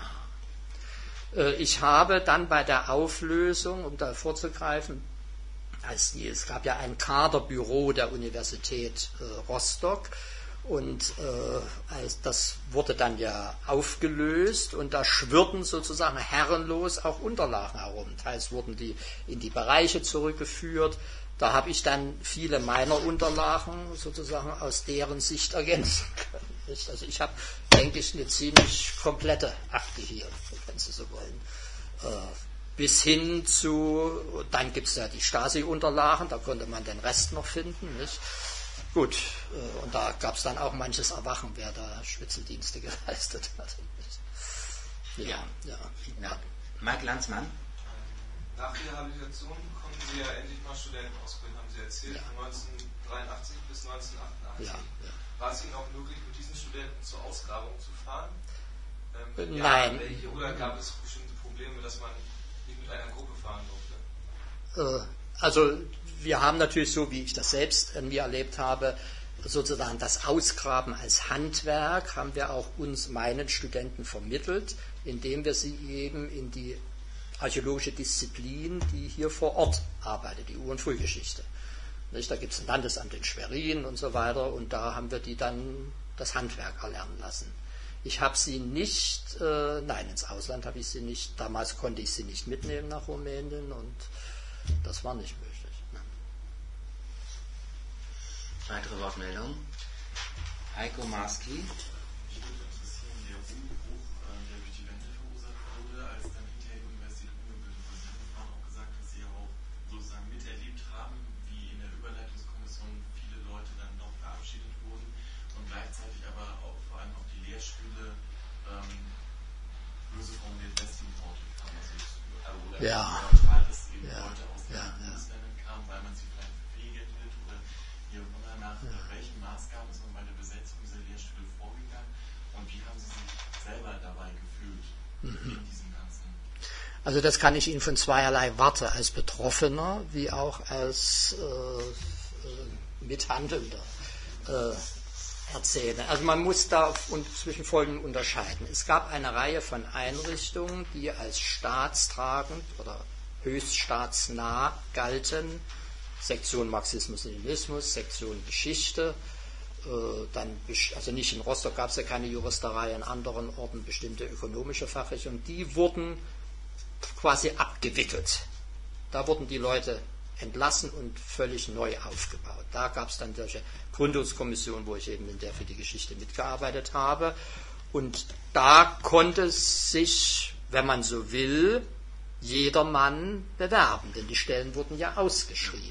man. Ich habe dann bei der Auflösung, um da vorzugreifen, als die, es gab ja ein Kaderbüro der Universität äh, Rostock, und äh, als das wurde dann ja aufgelöst, und da schwirrten sozusagen herrenlos auch Unterlagen herum. Teils wurden die in die Bereiche zurückgeführt. Da habe ich dann viele meiner Unterlagen sozusagen aus deren Sicht ergänzen können. Also ich habe, denke ich, eine ziemlich komplette Akte hier, wenn Sie so wollen. Äh, bis hin zu, dann gibt es ja die Stasi-Unterlagen, da konnte man den Rest noch finden. Nicht? Gut, äh, und da gab es dann auch manches Erwachen, wer da Spitzeldienste geleistet hat. Ja, ja. ja. ja. Mike Landsmann. Nach der Habilitation konnten Sie ja endlich mal Studenten ausbilden, haben Sie erzählt, Ja. von neunzehnhundertdreiundachtzig bis neunzehnhundertachtundachtzig. Ja, ja. War es Ihnen auch möglich, mit diesen Studenten zur Ausgrabung zu fahren? Ähm, Nein. Ja, welche, oder gab es bestimmte Probleme, dass man nicht mit einer Gruppe fahren durfte? Äh, also wir haben natürlich, so wie ich das selbst an mir erlebt habe, sozusagen das Ausgraben als Handwerk haben wir auch uns, meinen Studenten, vermittelt, indem wir sie eben in die archäologische Disziplin, die hier vor Ort arbeitet, die Ur- und Frühgeschichte. Nicht? Da gibt es ein Landesamt in Schwerin und so weiter, und da haben wir die dann das Handwerk erlernen lassen. Ich habe sie nicht, äh, nein, ins Ausland habe ich sie nicht, damals konnte ich sie nicht mitnehmen nach Rumänien, und das war nicht möglich. Nein. Weitere Wortmeldungen? Heiko Marski. Mich würde interessieren, der Umbruch, äh, der durch die Wende verursacht wurde, als dann hinterher die Universität umgebildet wurde. Sie haben auch gesagt, dass Sie auch sozusagen miterlebt haben, wie in der Überleitungskommission viele Leute dann doch verabschiedet wurden und gleichzeitig aber auch vor allem auf die Lehrstühle ähm, böse formuliert Westimporte kamen. Also, oder Ja. neutral, dass eben Ja. Leute aus Ja, den ja. Bundesländern kamen, weil man sie vielleicht für Pflege hielt oder wie auch immer. Nach Ja. welchen Maßgaben ist man bei der Besetzung dieser Lehrstühle vorgegangen und wie haben Sie sich selber dabei gefühlt in diesem Ganzen? Also das kann ich Ihnen von zweierlei Warte, als Betroffener wie auch als äh, äh, Mithandelnder äh, erzählen. Also man muss da zwischen Folgendem unterscheiden. Es gab eine Reihe von Einrichtungen, die als staatstragend oder höchst staatsnah galten. Sektion Marxismus-Leninismus, Sektion Geschichte. Äh, dann, also nicht in Rostock gab es ja keine Juristerei, in anderen Orten bestimmte ökonomische Fachrichtungen. Die wurden quasi abgewickelt. Da wurden die Leute entlassen und völlig neu aufgebaut. Da gab es dann solche Gründungskommissionen, wo ich eben in der für die Geschichte mitgearbeitet habe. Und da konnte sich, wenn man so will, jedermann bewerben, denn die Stellen wurden ja ausgeschrieben.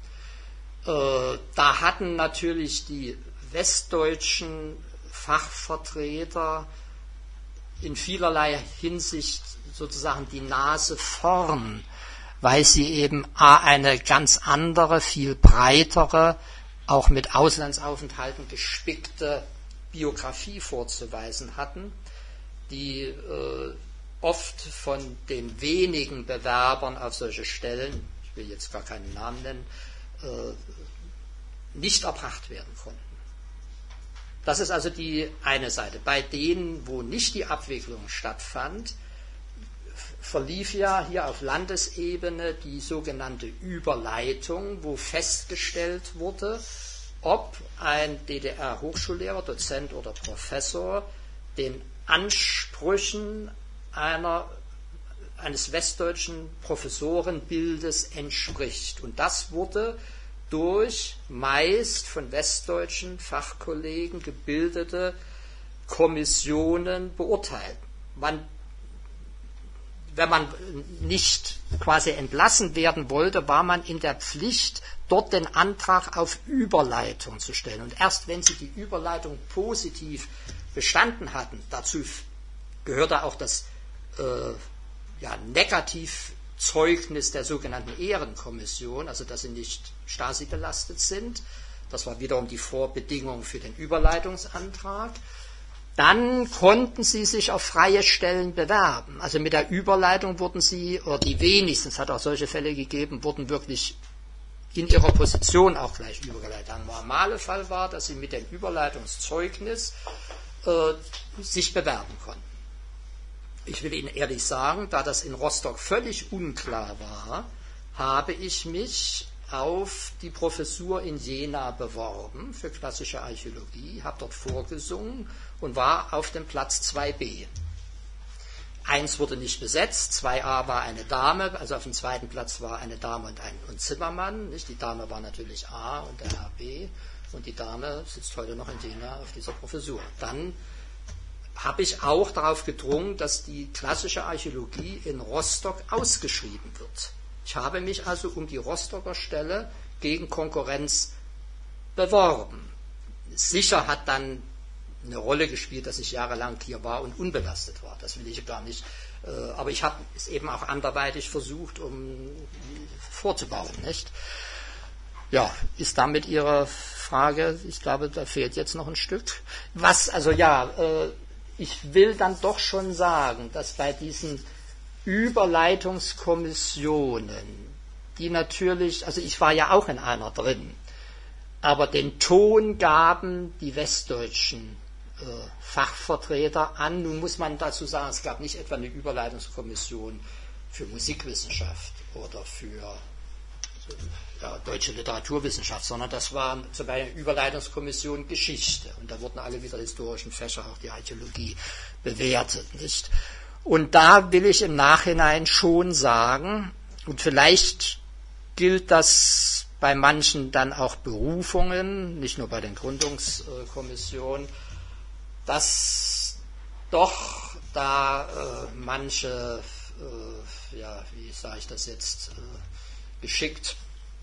Äh, da hatten natürlich die westdeutschen Fachvertreter in vielerlei Hinsicht sozusagen die Nase vorn, weil sie eben a, eine ganz andere, viel breitere, auch mit Auslandsaufenthalten gespickte Biografie vorzuweisen hatten, die äh, oft von den wenigen Bewerbern auf solche Stellen, ich will jetzt gar keinen Namen nennen, äh, nicht erbracht werden konnten. Das ist also die eine Seite. Bei denen, wo nicht die Abwicklung stattfand, verlief ja hier auf Landesebene die sogenannte Überleitung, wo festgestellt wurde, ob ein D D R-Hochschullehrer, Dozent oder Professor den Ansprüchen einer, eines westdeutschen Professorenbildes entspricht. Und das wurde durch meist von westdeutschen Fachkollegen gebildete Kommissionen beurteilt. Man, wenn man nicht quasi entlassen werden wollte, war man in der Pflicht, dort den Antrag auf Überleitung zu stellen. Und erst wenn sie die Überleitung positiv bestanden hatten, dazu gehörte auch das äh, ja, Negativzeugnis der sogenannten Ehrenkommission, also dass sie nicht Stasi belastet sind. Das war wiederum die Vorbedingung für den Überleitungsantrag. Dann konnten sie sich auf freie Stellen bewerben. Also mit der Überleitung wurden sie, oder die wenigsten, es hat auch solche Fälle gegeben, wurden wirklich in ihrer Position auch gleich übergeleitet. Der normale Fall war, dass sie mit dem Überleitungszeugnis äh, sich bewerben konnten. Ich will Ihnen ehrlich sagen, da das in Rostock völlig unklar war, habe ich mich auf die Professur in Jena beworben für klassische Archäologie, habe dort vorgesungen und war auf dem Platz zwei b. Eins wurde nicht besetzt, zwei a war eine Dame, also auf dem zweiten Platz war eine Dame und ein und Zimmermann. Nicht? Die Dame war natürlich A und der Herr B. Und die Dame sitzt heute noch in Jena auf dieser Professur. Dann habe ich auch darauf gedrungen, dass die klassische Archäologie in Rostock ausgeschrieben wird. Ich habe mich also um die Rostocker Stelle gegen Konkurrenz beworben. Sicher hat dann eine Rolle gespielt, dass ich jahrelang hier war und unbelastet war. Das will ich gar nicht. Aber ich habe es eben auch anderweitig versucht, um vorzubauen. Nicht? Ja, ist damit Ihre Frage? Ich glaube, da fehlt jetzt noch ein Stück. Was, also ja, ich will dann doch schon sagen, dass bei diesen Überleitungskommissionen, die natürlich, also ich war ja auch in einer drin, aber den Ton gaben die westdeutschen äh, Fachvertreter an. Nun muss man dazu sagen, es gab nicht etwa eine Überleitungskommission für Musikwissenschaft oder für ja, deutsche Literaturwissenschaft, sondern das war zum Beispiel eine Überleitungskommission Geschichte. Und da wurden alle wieder historischen Fächer, auch die Archäologie, bewertet. Nicht? Und da will ich im Nachhinein schon sagen, und vielleicht gilt das bei manchen dann auch Berufungen, nicht nur bei den Gründungskommissionen, dass doch da äh, manche, äh, ja, wie sage ich das jetzt, äh, geschickt,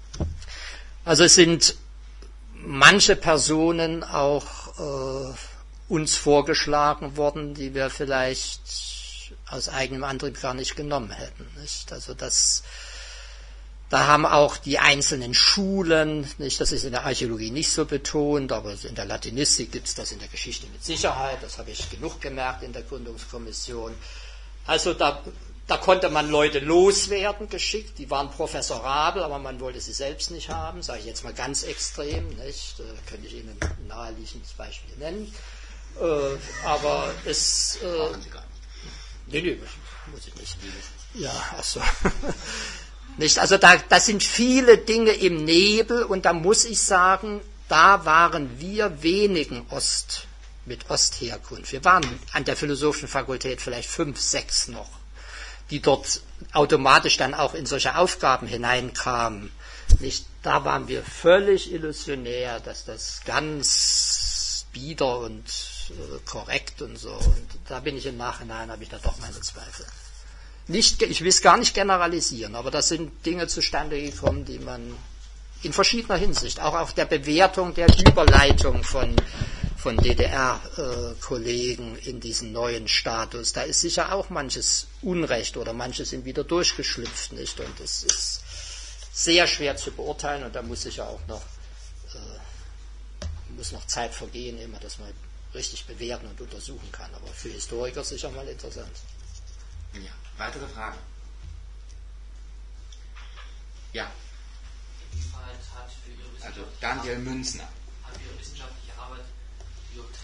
also es sind manche Personen auch äh, uns vorgeschlagen worden, die wir vielleicht aus eigenem Antrieb gar nicht genommen hätten. Nicht? Also das, da haben auch die einzelnen Schulen, nicht, das ist in der Archäologie nicht so betont, aber in der Latinistik gibt es das in der Geschichte mit Sicherheit, das habe ich genug gemerkt in der Gründungskommission. Also da, da konnte man Leute loswerden, geschickt, die waren professorabel, aber man wollte sie selbst nicht haben, sage ich jetzt mal ganz extrem, nicht? Da könnte ich Ihnen ein naheliegendes Beispiel nennen. Äh, aber es... Äh, nee, nee, muss ich nicht. Ja, ach so. Nicht, also da, da sind viele Dinge im Nebel und da muss ich sagen, da waren wir wenigen Ost, mit Ostherkunft. Wir waren an der Philosophischen Fakultät vielleicht fünf, sechs noch, die dort automatisch dann auch in solche Aufgaben hineinkamen. Nicht, da waren wir völlig illusionär, dass das ganz bieder und äh, korrekt und so. Und da bin ich im Nachhinein, habe ich da doch meine Zweifel. Nicht, ich will es gar nicht generalisieren, aber da sind Dinge zustande gekommen, die man in verschiedener Hinsicht, auch auf der Bewertung der Überleitung von, von D D R-Kollegen in diesen neuen Status, da ist sicher auch manches Unrecht oder manche sind wieder durchgeschlüpft, nicht? Und es ist sehr schwer zu beurteilen und da muss sicher auch noch, äh, muss noch Zeit vergehen, ehe man das mal richtig bewerten und untersuchen kann. Aber für Historiker sicher mal interessant. Ja, weitere Fragen? Ja. Inwieweit hat für Ihre Also Daniel Münzner. Hat für Ihre wissenschaftliche Arbeit die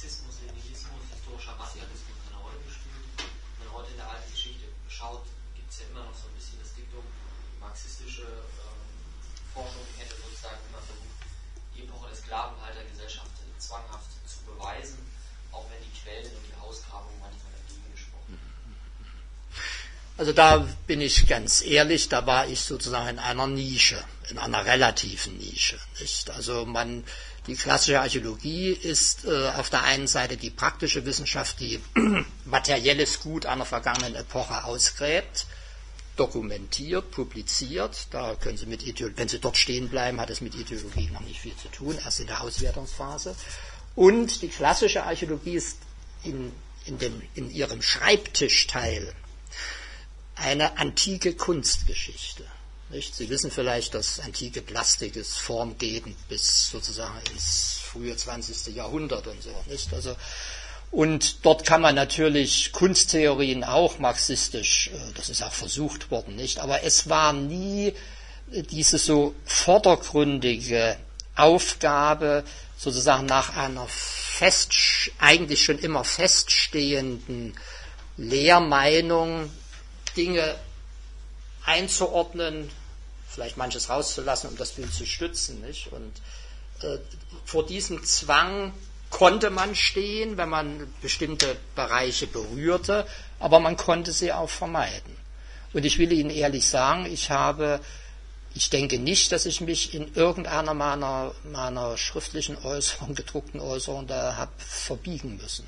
Marxismus, Leninismus, historischer Materialismus eine Rolle gespielt. Wenn man heute in der alten Geschichte schaut, gibt es ja immer noch so ein bisschen das Diktum, marxistische ähm, Forschung hätte sozusagen immer versucht, die Epoche der Sklavenhaltergesellschaft zwanghaft zu beweisen, auch wenn die Quellen und die Ausgrabungen manchmal dagegen gesprochen haben. Also da bin ich ganz ehrlich, da war ich sozusagen in einer Nische, in einer relativen Nische. Nicht? Also man, die klassische Archäologie ist äh, auf der einen Seite die praktische Wissenschaft, die materielles Gut einer vergangenen Epoche ausgräbt, dokumentiert, publiziert. Da können Sie mit Ideologie, wenn Sie dort stehen bleiben, hat es mit Ideologie noch nicht viel zu tun, erst in der Auswertungsphase. Und die klassische Archäologie ist in, in, dem, in ihrem Schreibtischteil eine antike Kunstgeschichte. Nicht? Sie wissen vielleicht, dass antike Plastik ist formgebend bis sozusagen ins frühe zwanzigste Jahrhundert und so. Nicht? Also, und dort kann man natürlich Kunsttheorien auch marxistisch, das ist auch versucht worden, nicht? Aber es war nie diese so vordergründige Aufgabe, sozusagen nach einer fest, eigentlich schon immer feststehenden Lehrmeinung Dinge einzuordnen, vielleicht manches rauszulassen, um das Bild zu stützen. Nicht? Und äh, vor diesem Zwang konnte man stehen, wenn man bestimmte Bereiche berührte, aber man konnte sie auch vermeiden. Und ich will Ihnen ehrlich sagen, ich habe, ich denke nicht, dass ich mich in irgendeiner meiner, meiner schriftlichen Äußerungen, gedruckten Äußerungen da habe verbiegen müssen.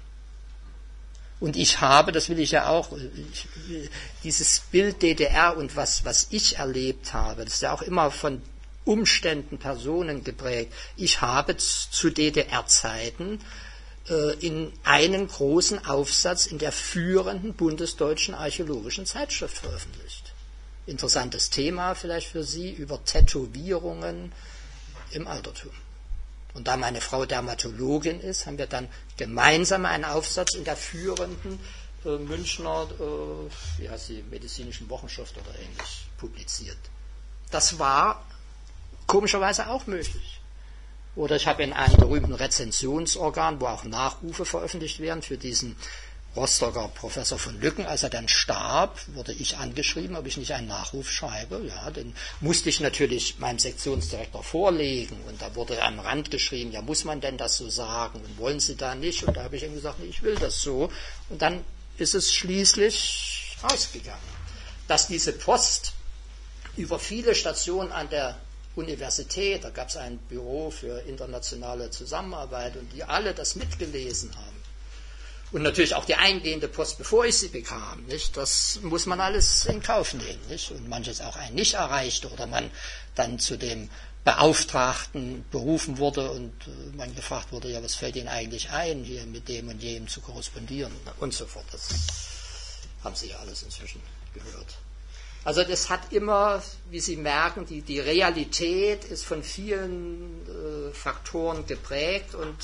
Und ich habe, das will ich ja auch, ich, dieses Bild D D R und was, was ich erlebt habe, das ist ja auch immer von Umständen, Personen geprägt. Ich habe zu D D R-Zeiten äh, in einen großen Aufsatz in der führenden bundesdeutschen archäologischen Zeitschrift veröffentlicht. Interessantes Thema vielleicht für Sie, über Tätowierungen im Altertum. Und da meine Frau Dermatologin ist, haben wir dann gemeinsam einen Aufsatz in der führenden äh, Münchner, äh, wie heißt die, medizinischen Wochenschrift oder ähnlich, publiziert. Das war komischerweise auch möglich. Oder ich habe in einem berühmten Rezensionsorgan, wo auch Nachrufe veröffentlicht werden für diesen Rostocker Professor von Lücken, als er dann starb, wurde ich angeschrieben, ob ich nicht einen Nachruf schreibe. Ja, den musste ich natürlich meinem Sektionsdirektor vorlegen und da wurde am Rand geschrieben, ja, muss man denn das so sagen und wollen Sie da nicht? Und da habe ich ihm gesagt, nee, ich will das so. Und dann ist es schließlich ausgegangen, dass diese Post über viele Stationen an der Universität, da gab es ein Büro für internationale Zusammenarbeit und die alle das mitgelesen haben. Und natürlich auch die eingehende Post, bevor ich sie bekam. Nicht? Das muss man alles in Kauf nehmen. Nicht? Und manches auch einen nicht erreichte oder man dann zu dem Beauftragten berufen wurde und man gefragt wurde, ja, was fällt Ihnen eigentlich ein, hier mit dem und jenem zu korrespondieren und so fort. Das haben Sie ja alles inzwischen gehört. Also das hat immer, wie Sie merken, die, die Realität ist von vielen äh, Faktoren geprägt und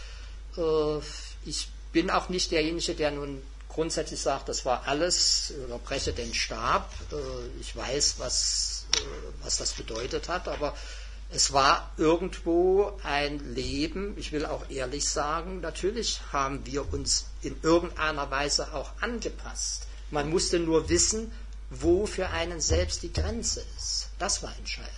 äh, ich bin auch nicht derjenige, der nun grundsätzlich sagt, das war alles, oder breche den Stab. Ich weiß, was, was das bedeutet hat, aber es war irgendwo ein Leben, ich will auch ehrlich sagen, natürlich haben wir uns in irgendeiner Weise auch angepasst. Man musste nur wissen, wo für einen selbst die Grenze ist. Das war entscheidend.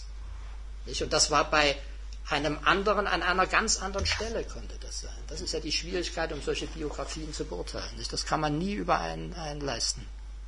Und das war bei einem anderen, an einer ganz anderen Stelle konnte das sein. Das ist ja die Schwierigkeit, um solche Biografien zu beurteilen. Das kann man nie über einen, einen Leisten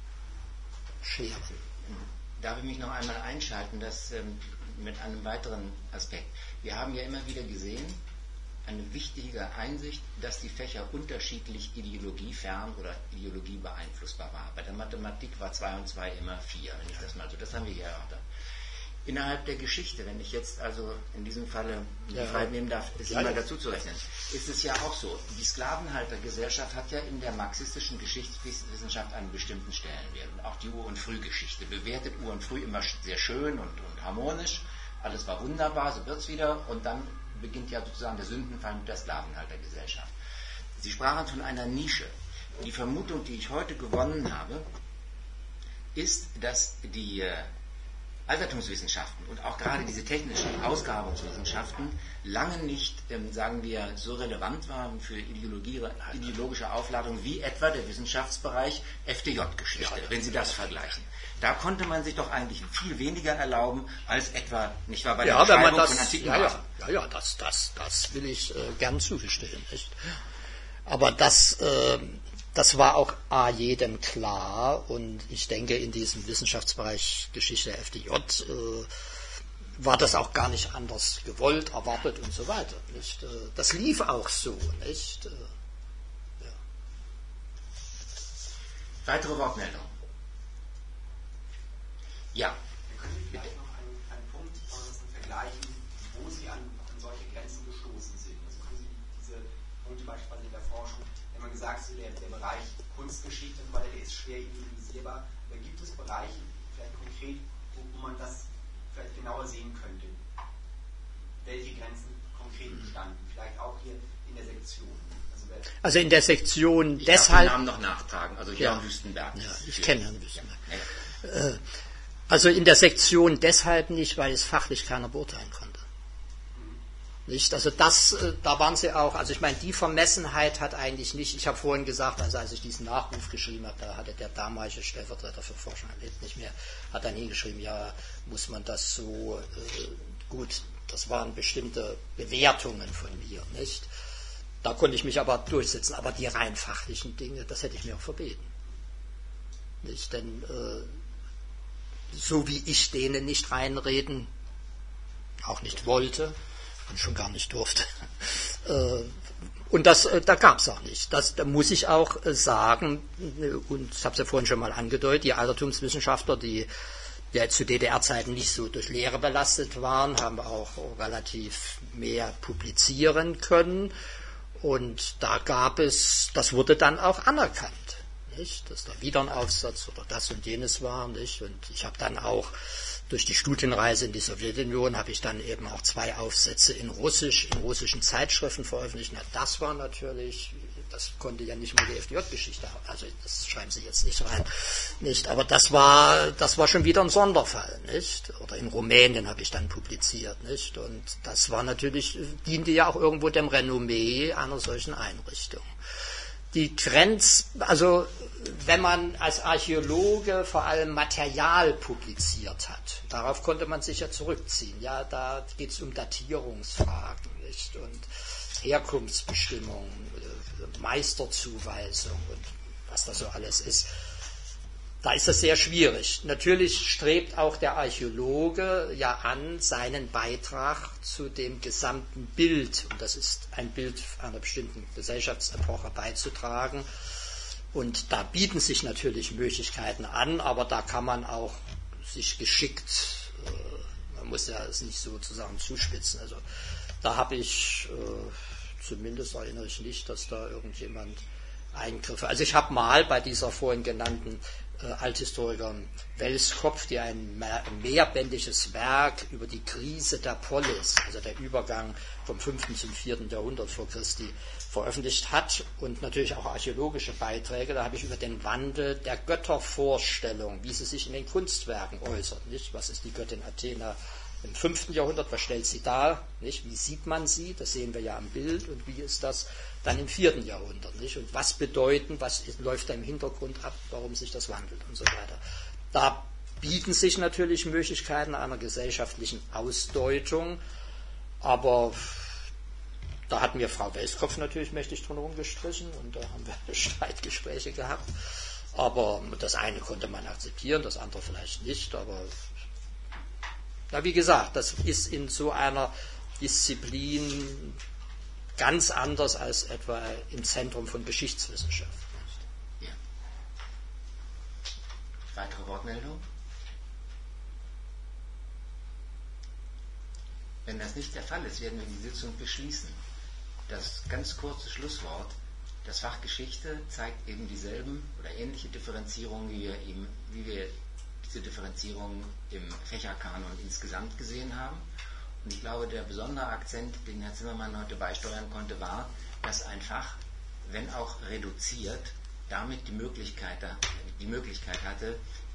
scheren. Darf ich mich noch einmal einschalten, das ähm, mit einem weiteren Aspekt. Wir haben ja immer wieder gesehen, eine wichtige Einsicht, dass die Fächer unterschiedlich ideologiefern oder ideologie beeinflussbar waren. Bei der Mathematik war zwei und zwei immer vier, wenn ich das mal so, das haben wir hier erörtert. Innerhalb der Geschichte, wenn ich jetzt also in diesem Falle die ja, Freiheit nehmen darf, es ja, mal dazu zu rechnen, ist es ja auch so, die Sklavenhaltergesellschaft hat ja in der marxistischen Geschichtswissenschaft einen bestimmten Stellenwert. Und auch die Ur- und Frühgeschichte bewertet Ur- und Früh immer sehr schön und, und harmonisch, alles war wunderbar, so wird es wieder, und dann beginnt ja sozusagen der Sündenfall mit der Sklavenhaltergesellschaft. Sie sprachen von einer Nische. Die Vermutung, die ich heute gewonnen habe, ist, dass die Altertumswissenschaften und auch gerade diese technischen Ausgrabungswissenschaften lange nicht, ähm, sagen wir, so relevant waren für Ideologie, ideologische Aufladung wie etwa der Wissenschaftsbereich F D J-Geschichte, ja, wenn Sie das vergleichen. Da konnte man sich doch eigentlich viel weniger erlauben als etwa, nicht wahr, bei der ja, Beschreibung wenn man das, von Artikeln. Ja, ja, ja, ja, das, das, das will ich äh, gern zugestehen. Nicht? Aber das, äh, das war auch a jedem klar, und ich denke, in diesem Wissenschaftsbereich Geschichte der F D J äh, war das auch gar nicht anders gewollt, erwartet und so weiter. Nicht? Äh, das lief auch so. Nicht? Äh, ja. Weitere Wortmeldungen? Ja. Wir können vielleicht noch einen, einen Punkt vergleichen, wo Sie an, an solche Grenzen gestoßen sind. Also können Sie diese Punkte beispielsweise in der Forschung, wenn man gesagt hat, der, der Bereich Kunstgeschichte, weil der ist schwer individualisierbar, da gibt es Bereiche, vielleicht konkret, wo, wo man das vielleicht genauer sehen könnte, welche Grenzen konkret bestanden, vielleicht auch hier in der Sektion. Also, also in der Sektion ich deshalb... Ich darf den Namen noch nachtragen, also Jörn ja, Wüstenberg. Ja, ich kenne Herrn Wüstenberg. Ja, ja. Äh, Also in der Sektion deshalb nicht, weil es fachlich keiner beurteilen konnte. Nicht? Also das, da waren sie auch, also ich meine, die Vermessenheit hat eigentlich nicht, ich habe vorhin gesagt, also als ich diesen Nachruf geschrieben habe, da hatte der damalige Stellvertreter für Forschung, er lebt nicht mehr, hat dann hingeschrieben, ja, muss man das so, äh, gut, das waren bestimmte Bewertungen von mir, nicht? Da konnte ich mich aber durchsetzen, aber die rein fachlichen Dinge, das hätte ich mir auch verbeten. Nicht? Denn, äh, so wie ich denen nicht reinreden, auch nicht wollte und schon gar nicht durfte. Und das, da gab es auch nicht. Das, da muss ich auch sagen, und ich habe es ja vorhin schon mal angedeutet, die Altertumswissenschaftler, die ja zu D D R-Zeiten nicht so durch Lehre belastet waren, haben auch relativ mehr publizieren können. Und da gab es, das wurde dann auch anerkannt. Nicht, dass da wieder ein Aufsatz oder das und jenes war. Nicht? Und ich habe dann auch durch die Studienreise in die Sowjetunion habe ich dann eben auch zwei Aufsätze in Russisch, in russischen Zeitschriften veröffentlicht. Na, das war natürlich, das konnte ja nicht mal die F D J-Geschichte haben. Also das schreiben Sie jetzt nicht rein. Nicht? Aber das war, das war schon wieder ein Sonderfall. Nicht? Oder in Rumänien habe ich dann publiziert. Nicht? Und das war natürlich, diente ja auch irgendwo dem Renommee einer solchen Einrichtung. Die Trends, also wenn man als Archäologe vor allem Material publiziert hat, darauf konnte man sich ja zurückziehen. Ja, da geht es um Datierungsfragen, nicht? Und Herkunftsbestimmung, Meisterzuweisung und was da so alles ist. Da ist das sehr schwierig. Natürlich strebt auch der Archäologe ja an, seinen Beitrag zu dem gesamten Bild, und das ist ein Bild einer bestimmten Gesellschaftsepoche, beizutragen. Und da bieten sich natürlich Möglichkeiten an, aber da kann man auch sich geschickt, äh, man muss ja es nicht sozusagen zuspitzen. Also da habe ich, äh, zumindest erinnere ich nicht, dass da irgendjemand Eingriffe. Also ich habe mal bei dieser vorhin genannten äh, Althistorikerin Welskopf, die ein mehr, mehrbändiges Werk über die Krise der Polis, also der Übergang vom fünften zum vierten Jahrhundert vor Christi, veröffentlicht hat, und natürlich auch archäologische Beiträge. Da habe ich über den Wandel der Göttervorstellung, wie sie sich in den Kunstwerken äußert. Nicht? Was ist die Göttin Athena im fünften Jahrhundert, was stellt sie dar? Nicht? Wie sieht man sie? Das sehen wir ja am Bild. Und wie ist das dann im vierten Jahrhundert? Nicht? Und was bedeuten, was ist, läuft da im Hintergrund ab, warum sich das wandelt und so weiter. Da bieten sich natürlich Möglichkeiten einer gesellschaftlichen Ausdeutung, aber da hat mir Frau Welskopf natürlich mächtig drin rumgestrichen und da haben wir Streitgespräche gehabt. Aber das eine konnte man akzeptieren, das andere vielleicht nicht, aber na, wie gesagt, das ist in so einer Disziplin ganz anders als etwa im Zentrum von Geschichtswissenschaft. Ja. Weitere Wortmeldung? Wenn das nicht der Fall ist, werden wir die Sitzung beschließen. Das ganz kurze Schlusswort: Das Fach Geschichte zeigt eben dieselben oder ähnliche Differenzierungen, wie wir, eben, wie wir diese Differenzierung im Fächerkanon insgesamt gesehen haben. Und ich glaube, der besondere Akzent, den Herr Zimmermann heute beisteuern konnte, war, dass ein Fach, wenn auch reduziert, damit die Möglichkeit, die Möglichkeit hatte,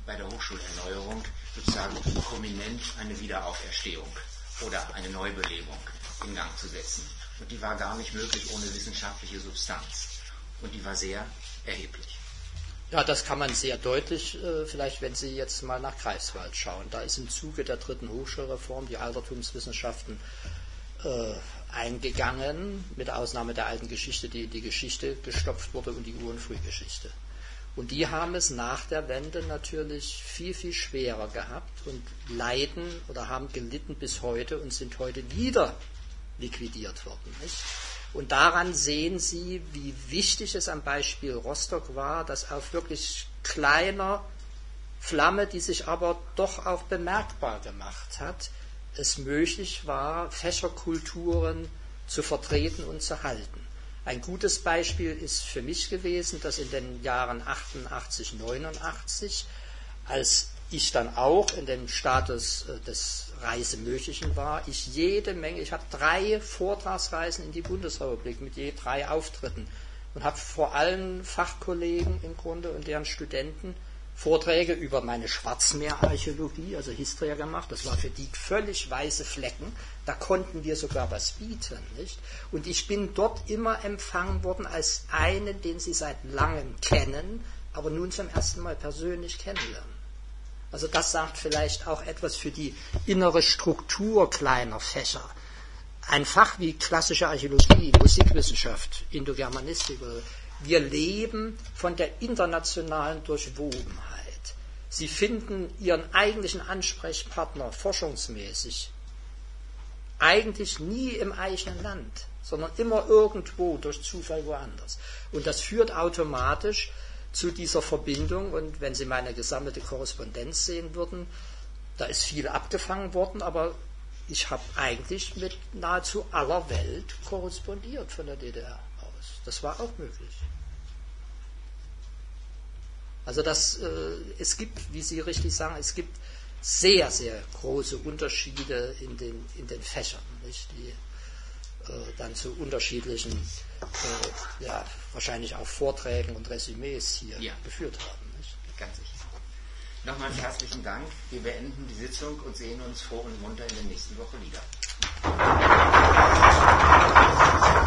bei der Hochschulerneuerung sozusagen prominent eine Wiederauferstehung oder eine Neubelebung in Gang zu setzen. Und die war gar nicht möglich ohne wissenschaftliche Substanz. Und die war sehr erheblich. Ja, das kann man sehr deutlich, äh, vielleicht wenn Sie jetzt mal nach Greifswald schauen. Da ist im Zuge der dritten Hochschulreform die Altertumswissenschaften äh, eingegangen, mit der Ausnahme der alten Geschichte, die die Geschichte gestopft wurde und die Ur- und Frühgeschichte. Und die haben es nach der Wende natürlich viel, viel schwerer gehabt und leiden oder haben gelitten bis heute und sind heute wieder liquidiert worden. Nicht? Und daran sehen Sie, wie wichtig es am Beispiel Rostock war, dass auf wirklich kleiner Flamme, die sich aber doch auch bemerkbar gemacht hat, es möglich war, Fächerkulturen zu vertreten und zu halten. Ein gutes Beispiel ist für mich gewesen, dass in den Jahren achtundachtzig, neunundachtzig, als ich dann auch in dem Status des Reisemöglichen war, ich jede Menge, ich hatte drei Vortragsreisen in die Bundesrepublik mit je drei Auftritten und habe vor allen Fachkollegen im Grunde und deren Studenten Vorträge über meine Schwarzmeerarchäologie, also Historia gemacht. Das war für die völlig weiße Flecken. Da konnten wir sogar was bieten, nicht? Und ich bin dort immer empfangen worden als einen, den sie seit langem kennen, aber nun zum ersten Mal persönlich kennenlernen. Also das sagt vielleicht auch etwas für die innere Struktur kleiner Fächer. Ein Fach wie klassische Archäologie, Musikwissenschaft, Indogermanistik, wir leben von der internationalen Durchwobenheit. Sie finden Ihren eigentlichen Ansprechpartner forschungsmäßig eigentlich nie im eigenen Land, sondern immer irgendwo durch Zufall woanders. Und das führt automatisch zu dieser Verbindung. Und wenn Sie meine gesammelte Korrespondenz sehen würden, da ist viel abgefangen worden, aber ich habe eigentlich mit nahezu aller Welt korrespondiert von der D D R aus. Das war auch möglich. Also das, äh, es gibt, wie Sie richtig sagen, es gibt sehr, sehr große Unterschiede in den, in den Fächern, nicht, die äh, dann zu unterschiedlichen, äh, ja, wahrscheinlich auch Vorträgen und Resümees hier ja. geführt haben. Nicht? Ganz sicher. Nochmals herzlichen Dank. Wir beenden die Sitzung und sehen uns froh und munter in der nächsten Woche wieder.